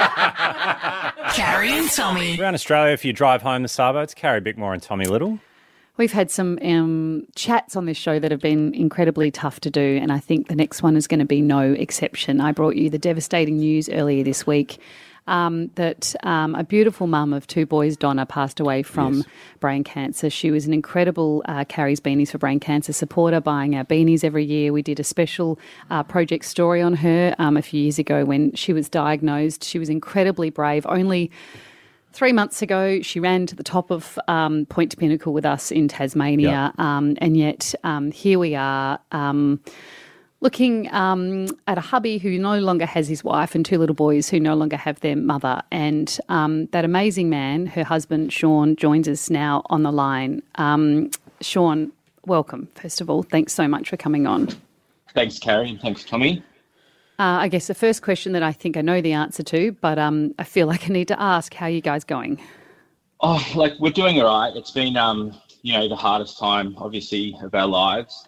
[SPEAKER 2] Carrie and Tommy.
[SPEAKER 6] Around Australia, if you drive home the Sabo, it's Carrie Bickmore and Tommy Little.
[SPEAKER 8] We've had some chats on this show that have been incredibly tough to do, and I think the next one is going to be no exception. I brought you the devastating news earlier this week that a beautiful mum of two boys, Donna, passed away from brain cancer. She was an incredible Carrie's Beanies for Brain Cancer supporter, buying our beanies every year. We did a special project story on her a few years ago when she was diagnosed. She was incredibly brave. Only 3 months ago, she ran to the top of Point to Pinnacle with us in Tasmania, and yet here we are looking at a hubby who no longer has his wife and two little boys who no longer have their mother. And that amazing man, her husband, Sean, joins us now on the line. Sean, welcome, first of all. Thanks so much for coming on.
[SPEAKER 14] Thanks, Carrie, and thanks, Tommy.
[SPEAKER 8] I guess the first question that I think I know the answer to, but I feel like I need to ask, how are you guys going?
[SPEAKER 14] Oh, we're doing all right. It's been, the hardest time, obviously, of our lives,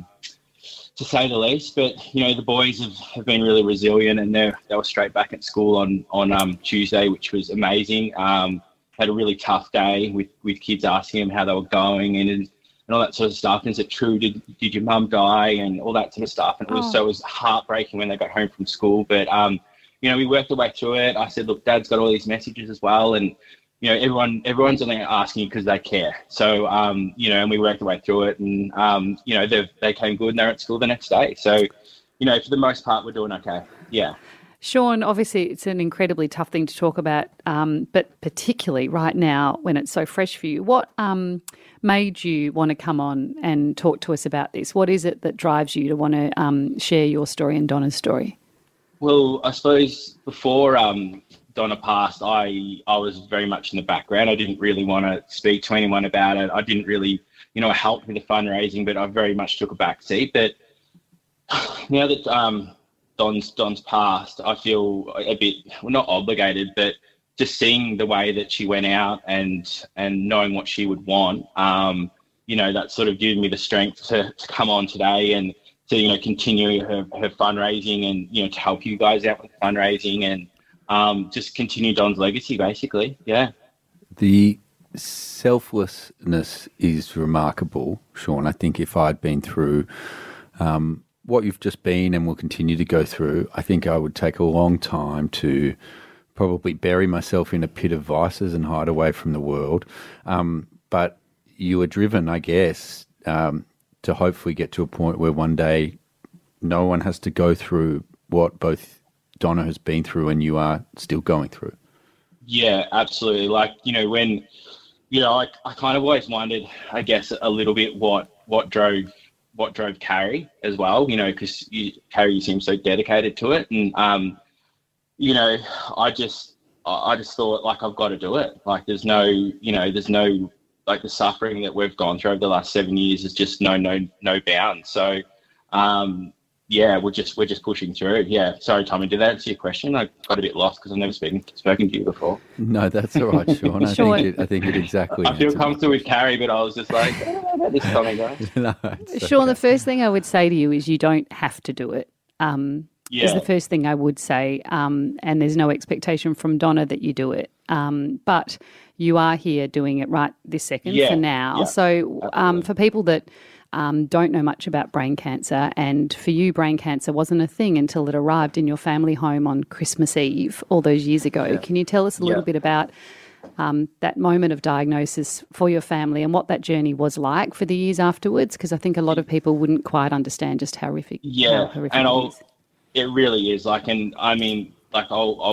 [SPEAKER 14] to say the least. But, the boys have been really resilient, and they were straight back at school on Tuesday, which was amazing. Had a really tough day with kids asking them how they were going and all that sort of stuff. And is it true? Did your mum die? And all that sort of stuff. And it was heartbreaking when they got home from school. But, we worked our way through it. I said, look, Dad's got all these messages as well. And, everyone's only asking because they care. So, and we worked our way through it. And, they came good and they're at school the next day. So, for the most part, we're doing okay. Yeah.
[SPEAKER 8] Sean, obviously it's an incredibly tough thing to talk about, but particularly right now when it's so fresh for you. What made you want to come on and talk to us about this? What is it that drives you to want to share your story and Donna's story?
[SPEAKER 14] Well, I suppose before Donna passed, I was very much in the background. I didn't really want to speak to anyone about it. I didn't really, help with the fundraising, but I very much took a back seat. But now that Don's passed, I feel a bit, well, not obligated, but just seeing the way that she went out and knowing what she would want, that sort of gave me the strength to come on today and to, continue her fundraising and, to help you guys out with fundraising and just continue Don's legacy, basically. Yeah.
[SPEAKER 7] The selflessness is remarkable, Sean. I think if I'd been through what you've just been and will continue to go through, I think I would take a long time to probably bury myself in a pit of vices and hide away from the world. But you were driven, I guess, to hopefully get to a point where one day no one has to go through what both Donna has been through and you are still going through.
[SPEAKER 14] Yeah, absolutely. When, I kind of always wondered, I guess, a little bit what drove Carrie as well, because Carrie seems so dedicated to it. And, I just thought, I've got to do it. There's no, the suffering that we've gone through over the last 7 years is just no bounds. So, we're just pushing through. Yeah. Sorry, Tommy, did that answer your question? I got a bit lost because I've never spoken to you before.
[SPEAKER 7] No, that's all right, Sean. I think it exactly.
[SPEAKER 14] I feel comfortable with Carrie, but I was just like, I don't know about this, Tommy, guys.
[SPEAKER 7] No,
[SPEAKER 8] Sean, the first thing I would say to you is you don't have to do it. Is the first thing I would say. And there's no expectation from Donna that you do it. But you are here doing it right this second for now.
[SPEAKER 14] Yeah,
[SPEAKER 8] so for people that don't know much about brain cancer, and for you, brain cancer wasn't a thing until it arrived in your family home on Christmas Eve all those years ago. Yeah. Can you tell us a little bit about that moment of diagnosis for your family and what that journey was like for the years afterwards, because I think a lot of people wouldn't quite understand just how horrific.
[SPEAKER 14] Yeah,
[SPEAKER 8] how horrific
[SPEAKER 14] and
[SPEAKER 8] it is.
[SPEAKER 14] it really is. Like, and I mean, like,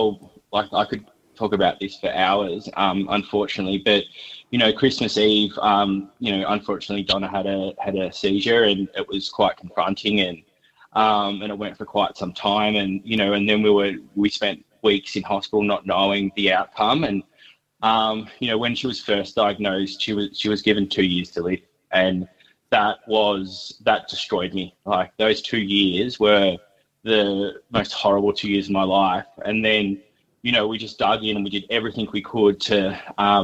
[SPEAKER 14] I could talk about this for hours, unfortunately, but Christmas Eve, unfortunately, Donna had a seizure, and it was quite confronting, and it went for quite some time, and and then we spent weeks in hospital not knowing the outcome, and when she was first diagnosed, she was given 2 years to live, and that destroyed me. Like, those 2 years were the most horrible 2 years of my life, and then we just dug in and we did everything we could to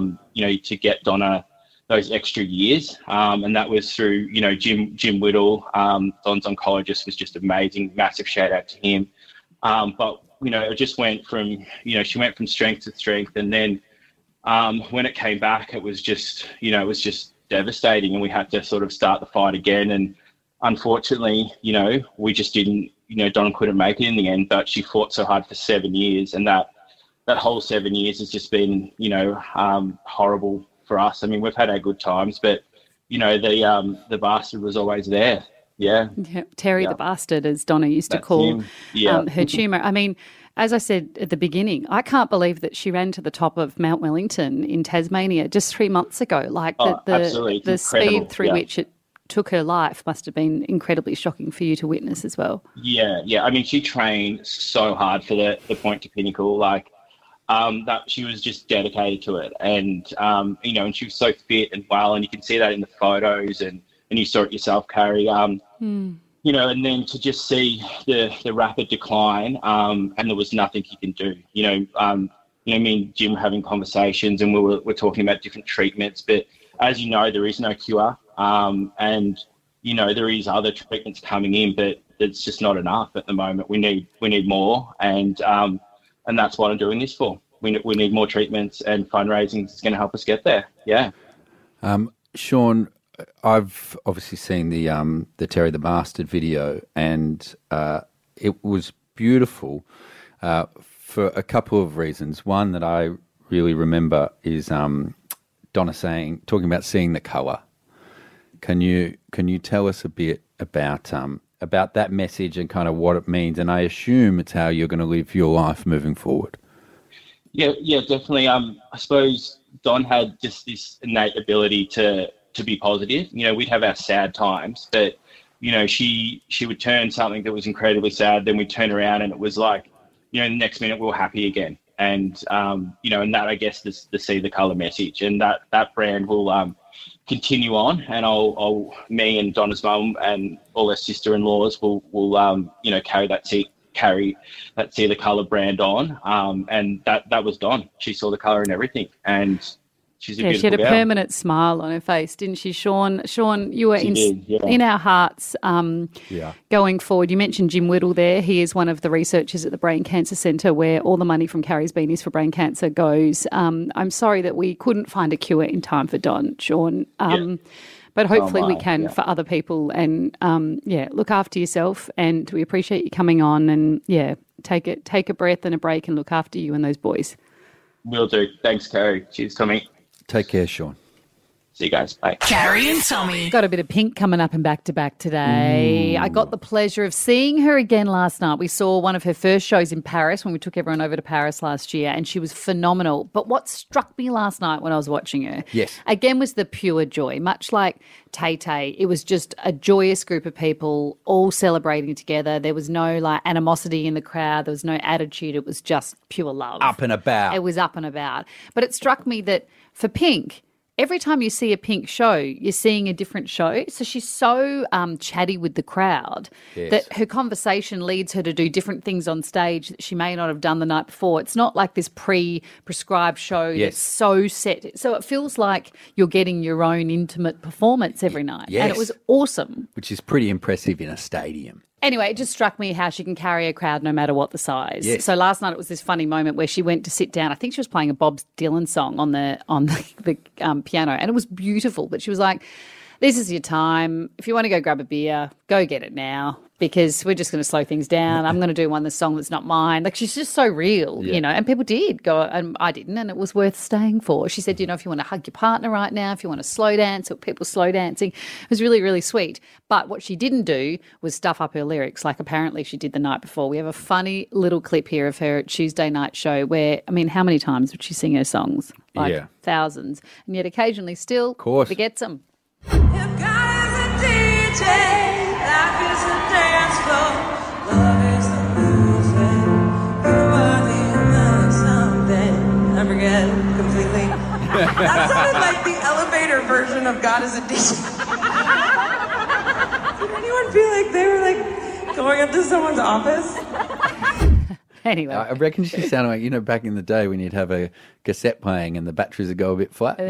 [SPEAKER 14] to get Donna those extra years, and that was through Jim Whittle, Don's oncologist, was just amazing. Massive shout out to him. But it just went from she went from strength to strength, and then when it came back, it was just devastating, and we had to sort of start the fight again. And unfortunately, we just didn't. Donna couldn't make it in the end, but she fought so hard for 7 years, and that whole 7 years has just been, horrible for us. I mean, we've had our good times, but, the bastard was always there. Yeah.
[SPEAKER 8] Terry the bastard, as Donna used to call her tumour. I mean, as I said at the beginning, I can't believe that she ran to the top of Mount Wellington in Tasmania just 3 months ago. Like, the speed through which it took her life must have been incredibly shocking for you to witness as well.
[SPEAKER 14] Yeah. I mean, she trained so hard for the Point to Pinnacle, like, that she was just dedicated to it, and and she was so fit and well, and you can see that in the photos, and you saw it yourself, Carrie. And then to just see the rapid decline, and there was nothing you can do. Me and Jim were having conversations, and we're talking about different treatments, but as there is no cure, and there is other treatments coming in, but it's just not enough at the moment. We need more, and that's what I'm doing this for. We need more treatments, and fundraising is going to help us get there. Yeah.
[SPEAKER 7] Sean, I've obviously seen the Terry the Bastard video, and it was beautiful for a couple of reasons. One that I really remember is Donna talking about seeing the colour. Can you tell us a bit about that message and kind of what it means? And I assume it's how you're going to live your life moving forward.
[SPEAKER 14] Yeah, definitely. I suppose Don had just this innate ability to be positive. We'd have our sad times, but she would turn something that was incredibly sad, then we'd turn around and it was like, the next minute we were happy again. And and that, I guess, the see the colour message, and that brand will continue on, and I'll me and Donna's mum and all her sister-in-laws will carry that see the colour brand on, and that was Don. She saw the colour in everything, and she's a beautiful
[SPEAKER 8] she had a
[SPEAKER 14] girl.
[SPEAKER 8] permanent smile on her face, didn't she, Sean? Sean, you were in our hearts going forward. You mentioned Jim Whittle there. He is one of the researchers at the Brain Cancer Centre, where all the money from Carrie's Beanies for Brain Cancer goes. I'm sorry that we couldn't find a cure in time for Don, Sean. But hopefully we can for other people. And, look after yourself. And we appreciate you coming on. And, take a breath and a break and look after you and those boys.
[SPEAKER 14] Will do. Thanks, Carrie. Cheers, Tommy.
[SPEAKER 7] Take care, Sean.
[SPEAKER 14] See you guys. Bye.
[SPEAKER 2] Carrie and Tommy.
[SPEAKER 8] Got a bit of Pink coming up and back to back today. I got the pleasure of seeing her again last night. We saw one of her first shows in Paris when we took everyone over to Paris last year, and she was phenomenal. But what struck me last night when I was watching her, again, was the pure joy. Much like Tay-Tay, it was just a joyous group of people all celebrating together. There was no animosity in the crowd. There was no attitude. It was just pure love.
[SPEAKER 7] Up and about.
[SPEAKER 8] It was up and about. But it struck me that for Pink, every time you see a Pink show, you're seeing a different show. So she's so chatty with the crowd that her conversation leads her to do different things on stage that she may not have done the night before. It's not like this pre-prescribed show that's so set. So it feels like you're getting your own intimate performance every night.
[SPEAKER 7] Yes.
[SPEAKER 8] And it was awesome.
[SPEAKER 7] Which is pretty impressive in a stadium.
[SPEAKER 8] Anyway, it just struck me how she can carry a crowd no matter what the size.
[SPEAKER 7] Yes.
[SPEAKER 8] So last night it was this funny moment where she went to sit down. I think she was playing a Bob Dylan song on the piano, and it was beautiful. But she was like, "This is your time. If you want to go grab a beer, go get it now. because we're just going to slow things down. I'm going to do the song that's not mine. Like, she's just so real,
[SPEAKER 7] Yeah.
[SPEAKER 8] and people did go, and I didn't, and it was worth staying for. She said, if you want to hug your partner right now, if you want to slow dance, or people slow dancing. It was really, really sweet. But what she didn't do was stuff up her lyrics like apparently she did the night before. We have a funny little clip here of her Tuesday night show where, how many times would she sing her songs? Like thousands. And yet occasionally still forgets them.
[SPEAKER 15] I forget completely. That sounded like the elevator version of God is a DJ. Did anyone feel like they were going up to someone's office?
[SPEAKER 8] Anyway.
[SPEAKER 7] I reckon she sounded like, back in the day when you'd have a cassette playing and the batteries would go a bit flat.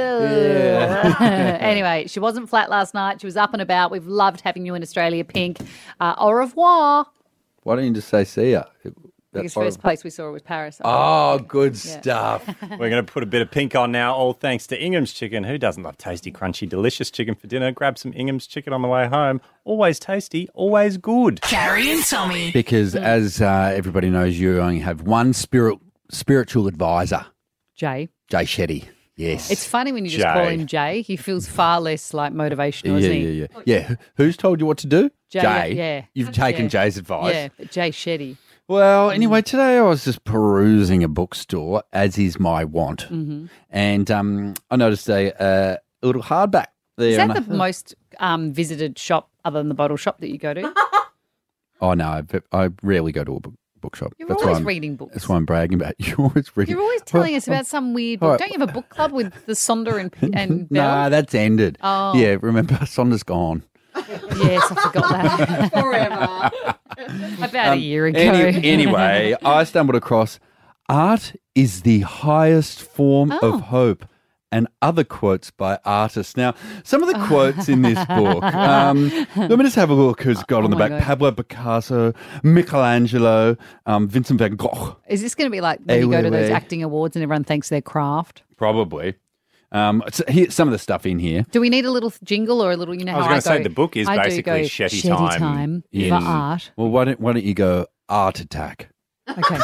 [SPEAKER 8] Anyway, she wasn't flat last night. She was up and about. We've loved having you in Australia, Pink. Au revoir.
[SPEAKER 7] Why don't you just say see ya?
[SPEAKER 8] Because first place we saw her was Paris.
[SPEAKER 7] Oh, good stuff.
[SPEAKER 6] We're going to put a bit of Pink on now, all thanks to Ingham's Chicken. Who doesn't love tasty, crunchy, delicious chicken for dinner? Grab some Ingham's Chicken on the way home. Always tasty, always good.
[SPEAKER 2] Carrie and Tommy.
[SPEAKER 7] Because as everybody knows, you only have one spiritual advisor.
[SPEAKER 8] Jay.
[SPEAKER 7] Jay Shetty. Yes.
[SPEAKER 8] It's funny when you just call him Jay. He feels far less motivational, isn't he?
[SPEAKER 7] Yeah. Who's told you what to do?
[SPEAKER 8] Jay. Yeah.
[SPEAKER 7] You've taken Jay's advice.
[SPEAKER 8] Yeah, but Jay Shetty.
[SPEAKER 7] Well, anyway, today I was just perusing a bookstore, as is my want, and I noticed a little hardback there.
[SPEAKER 8] Is that the most visited shop other than the bottle shop that you go to?
[SPEAKER 7] Oh, no, I rarely go to a bookshop.
[SPEAKER 8] You're always reading books.
[SPEAKER 7] That's why I'm bragging about you. You're always reading.
[SPEAKER 8] You're always telling us about some weird book. Don't you have a book club with the Sonder and Bell?
[SPEAKER 7] Nah, that's ended.
[SPEAKER 8] Oh.
[SPEAKER 7] Yeah, remember, Sonder's gone.
[SPEAKER 8] Yes, I forgot that. Forever. About a year ago.
[SPEAKER 7] Anyway, I stumbled across art is the highest form of hope and other quotes by artists. Now, some of the quotes in this book, let me just have a look who's got on the back.
[SPEAKER 8] God.
[SPEAKER 7] Pablo Picasso, Michelangelo, Vincent van Gogh.
[SPEAKER 8] Is this going to be like when you go to those acting awards and everyone thanks their craft?
[SPEAKER 7] Probably. So here's some of the stuff in here.
[SPEAKER 8] Do we need a little jingle or a little,
[SPEAKER 6] I was going to say the book is basically Shetty time.
[SPEAKER 8] For art.
[SPEAKER 7] Well, why don't you go Art Attack?
[SPEAKER 8] Okay.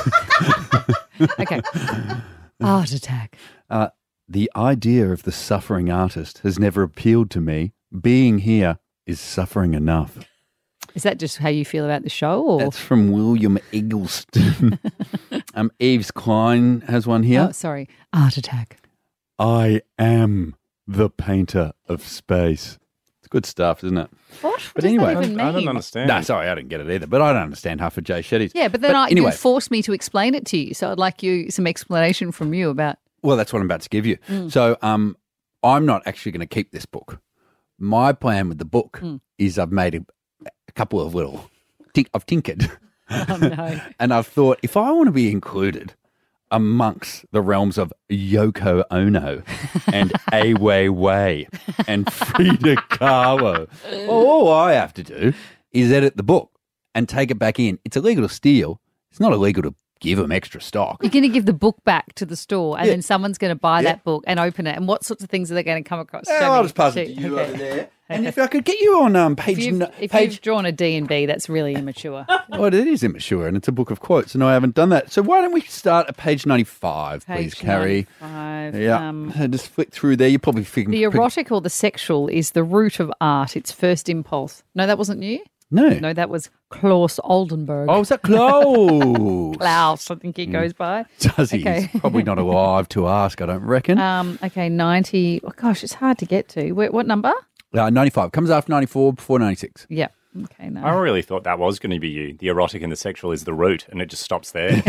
[SPEAKER 8] Okay. Art Attack.
[SPEAKER 7] The idea of the suffering artist has never appealed to me. Being here is suffering enough.
[SPEAKER 8] Is that just how you feel about the show? Or?
[SPEAKER 7] That's from William Eggleston. Yves Klein has one here.
[SPEAKER 8] Oh, sorry. Art Attack.
[SPEAKER 7] I am the painter of space. It's good stuff, isn't it?
[SPEAKER 8] What?
[SPEAKER 7] But anyway,
[SPEAKER 8] that even mean?
[SPEAKER 6] I don't understand.
[SPEAKER 7] No, sorry, I didn't get it either. But I don't understand half of Jay Shetty's.
[SPEAKER 8] Yeah, but then
[SPEAKER 7] anyway,
[SPEAKER 8] you forced me to explain it to you. So I'd like some explanation from you about.
[SPEAKER 7] Well, that's what I'm about to give you. So I'm not actually going to keep this book. My plan with the book is I've made a couple of little. I've tinkered.
[SPEAKER 8] Oh, no.
[SPEAKER 7] And I've thought, if I want to be included amongst the realms of Yoko Ono and Ai Weiwei and Frida Kahlo, well, all I have to do is edit the book and take it back in. It's illegal to steal. It's not illegal to give them extra stock.
[SPEAKER 8] You're going to give the book back to the store and then someone's going to buy that book and open it. And what sorts of things are they going to come across?
[SPEAKER 7] Well, I'll just pass it to you over there. And if I could get you on page...
[SPEAKER 8] If you've drawn a D&B, that's really immature.
[SPEAKER 7] Well, it is immature, and it's a book of quotes, and I haven't done that. So why don't we start at page 95, please, Carrie?
[SPEAKER 8] 95.
[SPEAKER 7] Yeah, just flick through there. You probably figure...
[SPEAKER 8] The erotic or the sexual is the root of art, its first impulse. No, that wasn't you?
[SPEAKER 7] No,
[SPEAKER 8] that was Klaus Oldenburg.
[SPEAKER 7] Oh, was that Klaus?
[SPEAKER 8] Klaus, I think he goes by.
[SPEAKER 7] Does he?
[SPEAKER 8] Okay.
[SPEAKER 7] He's probably not alive to ask, I don't reckon.
[SPEAKER 8] Okay, 90. Oh, gosh, it's hard to get to. What number?
[SPEAKER 7] 95. Comes after 94, before 96.
[SPEAKER 8] Yeah. Okay, no.
[SPEAKER 6] I really thought that was going to be you. The erotic and the sexual is the root, and it just stops there.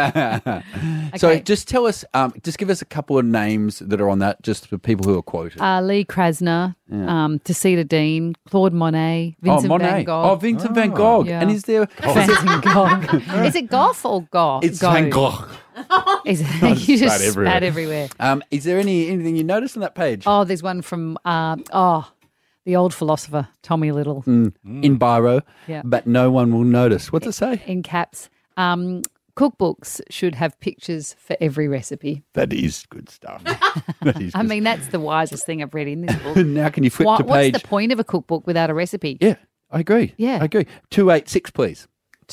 [SPEAKER 7] So just tell us, just give us a couple of names that are on that, just for people who are quoted.
[SPEAKER 8] Lee Krasner, Tacita Dean, Claude Monet, Vincent van Gogh.
[SPEAKER 7] Oh, Vincent van Gogh.
[SPEAKER 8] Yeah.
[SPEAKER 7] And is there...
[SPEAKER 8] Van Gogh. Is it Gough or Gough?
[SPEAKER 7] It's Van Gogh.
[SPEAKER 8] Is it? You just spat everywhere.
[SPEAKER 7] Is there anything you noticed on that page?
[SPEAKER 8] Oh, there's one from... the old philosopher, Tommy Little.
[SPEAKER 7] In biro,
[SPEAKER 8] Yeah.
[SPEAKER 7] but no one will notice. What's it say?
[SPEAKER 8] In caps. Cookbooks should have pictures for every recipe.
[SPEAKER 7] That is good stuff.
[SPEAKER 8] I mean, that's the wisest thing I've read in this book.
[SPEAKER 7] Now can you flip to page...
[SPEAKER 8] What's the point of a cookbook without a recipe?
[SPEAKER 7] Yeah. I agree.
[SPEAKER 8] Yeah.
[SPEAKER 7] I agree. 286, please.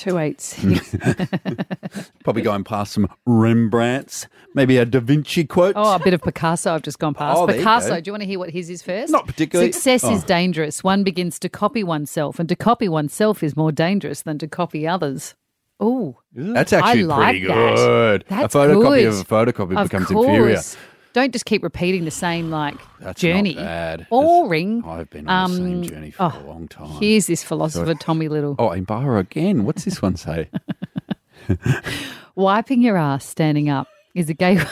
[SPEAKER 8] 286.
[SPEAKER 7] Probably going past some Rembrandts, maybe a Da Vinci quote.
[SPEAKER 8] Oh, a bit of Picasso I've just gone past.
[SPEAKER 7] Oh, there you
[SPEAKER 8] Picasso,
[SPEAKER 7] go.
[SPEAKER 8] do you want to hear what his is first?
[SPEAKER 7] Not particularly.
[SPEAKER 8] Success is
[SPEAKER 7] Oh.
[SPEAKER 8] dangerous. One begins to copy oneself, and to copy oneself is more dangerous than to copy others. Oh,
[SPEAKER 7] That's actually
[SPEAKER 8] I like
[SPEAKER 7] pretty
[SPEAKER 8] that.
[SPEAKER 7] good.
[SPEAKER 8] That's
[SPEAKER 7] a photocopy
[SPEAKER 8] good.
[SPEAKER 7] of a photocopy
[SPEAKER 8] Of
[SPEAKER 7] becomes
[SPEAKER 8] course.
[SPEAKER 7] inferior.
[SPEAKER 8] Don't just keep repeating the same
[SPEAKER 7] That's
[SPEAKER 8] journey.
[SPEAKER 7] not bad.
[SPEAKER 8] Boring.
[SPEAKER 7] I've been on the same journey for a long time.
[SPEAKER 8] Here's this philosopher,
[SPEAKER 7] So-
[SPEAKER 8] Tommy Little.
[SPEAKER 7] Oh, Imbara again. What's this one say?
[SPEAKER 8] Wiping your ass standing up is a gateway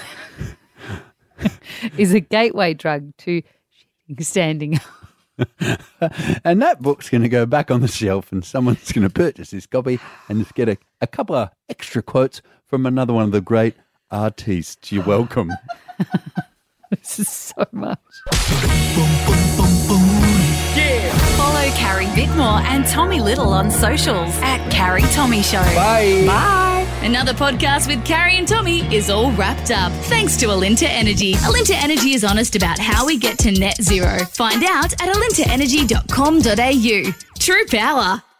[SPEAKER 8] drug to standing up.
[SPEAKER 7] And that book's going to go back on the shelf and someone's going to purchase this copy and just get a couple of extra quotes from another one of the great artists. You're welcome.
[SPEAKER 8] This is so much.
[SPEAKER 2] Follow Carrie Bickmore and Tommy Little on socials at Carrie Tommy Show.
[SPEAKER 7] Bye.
[SPEAKER 2] Bye. Another podcast with Carrie and Tommy is all wrapped up. Thanks to Alinta Energy. Alinta Energy is honest about how we get to net zero. Find out at alintaenergy.com.au. True power.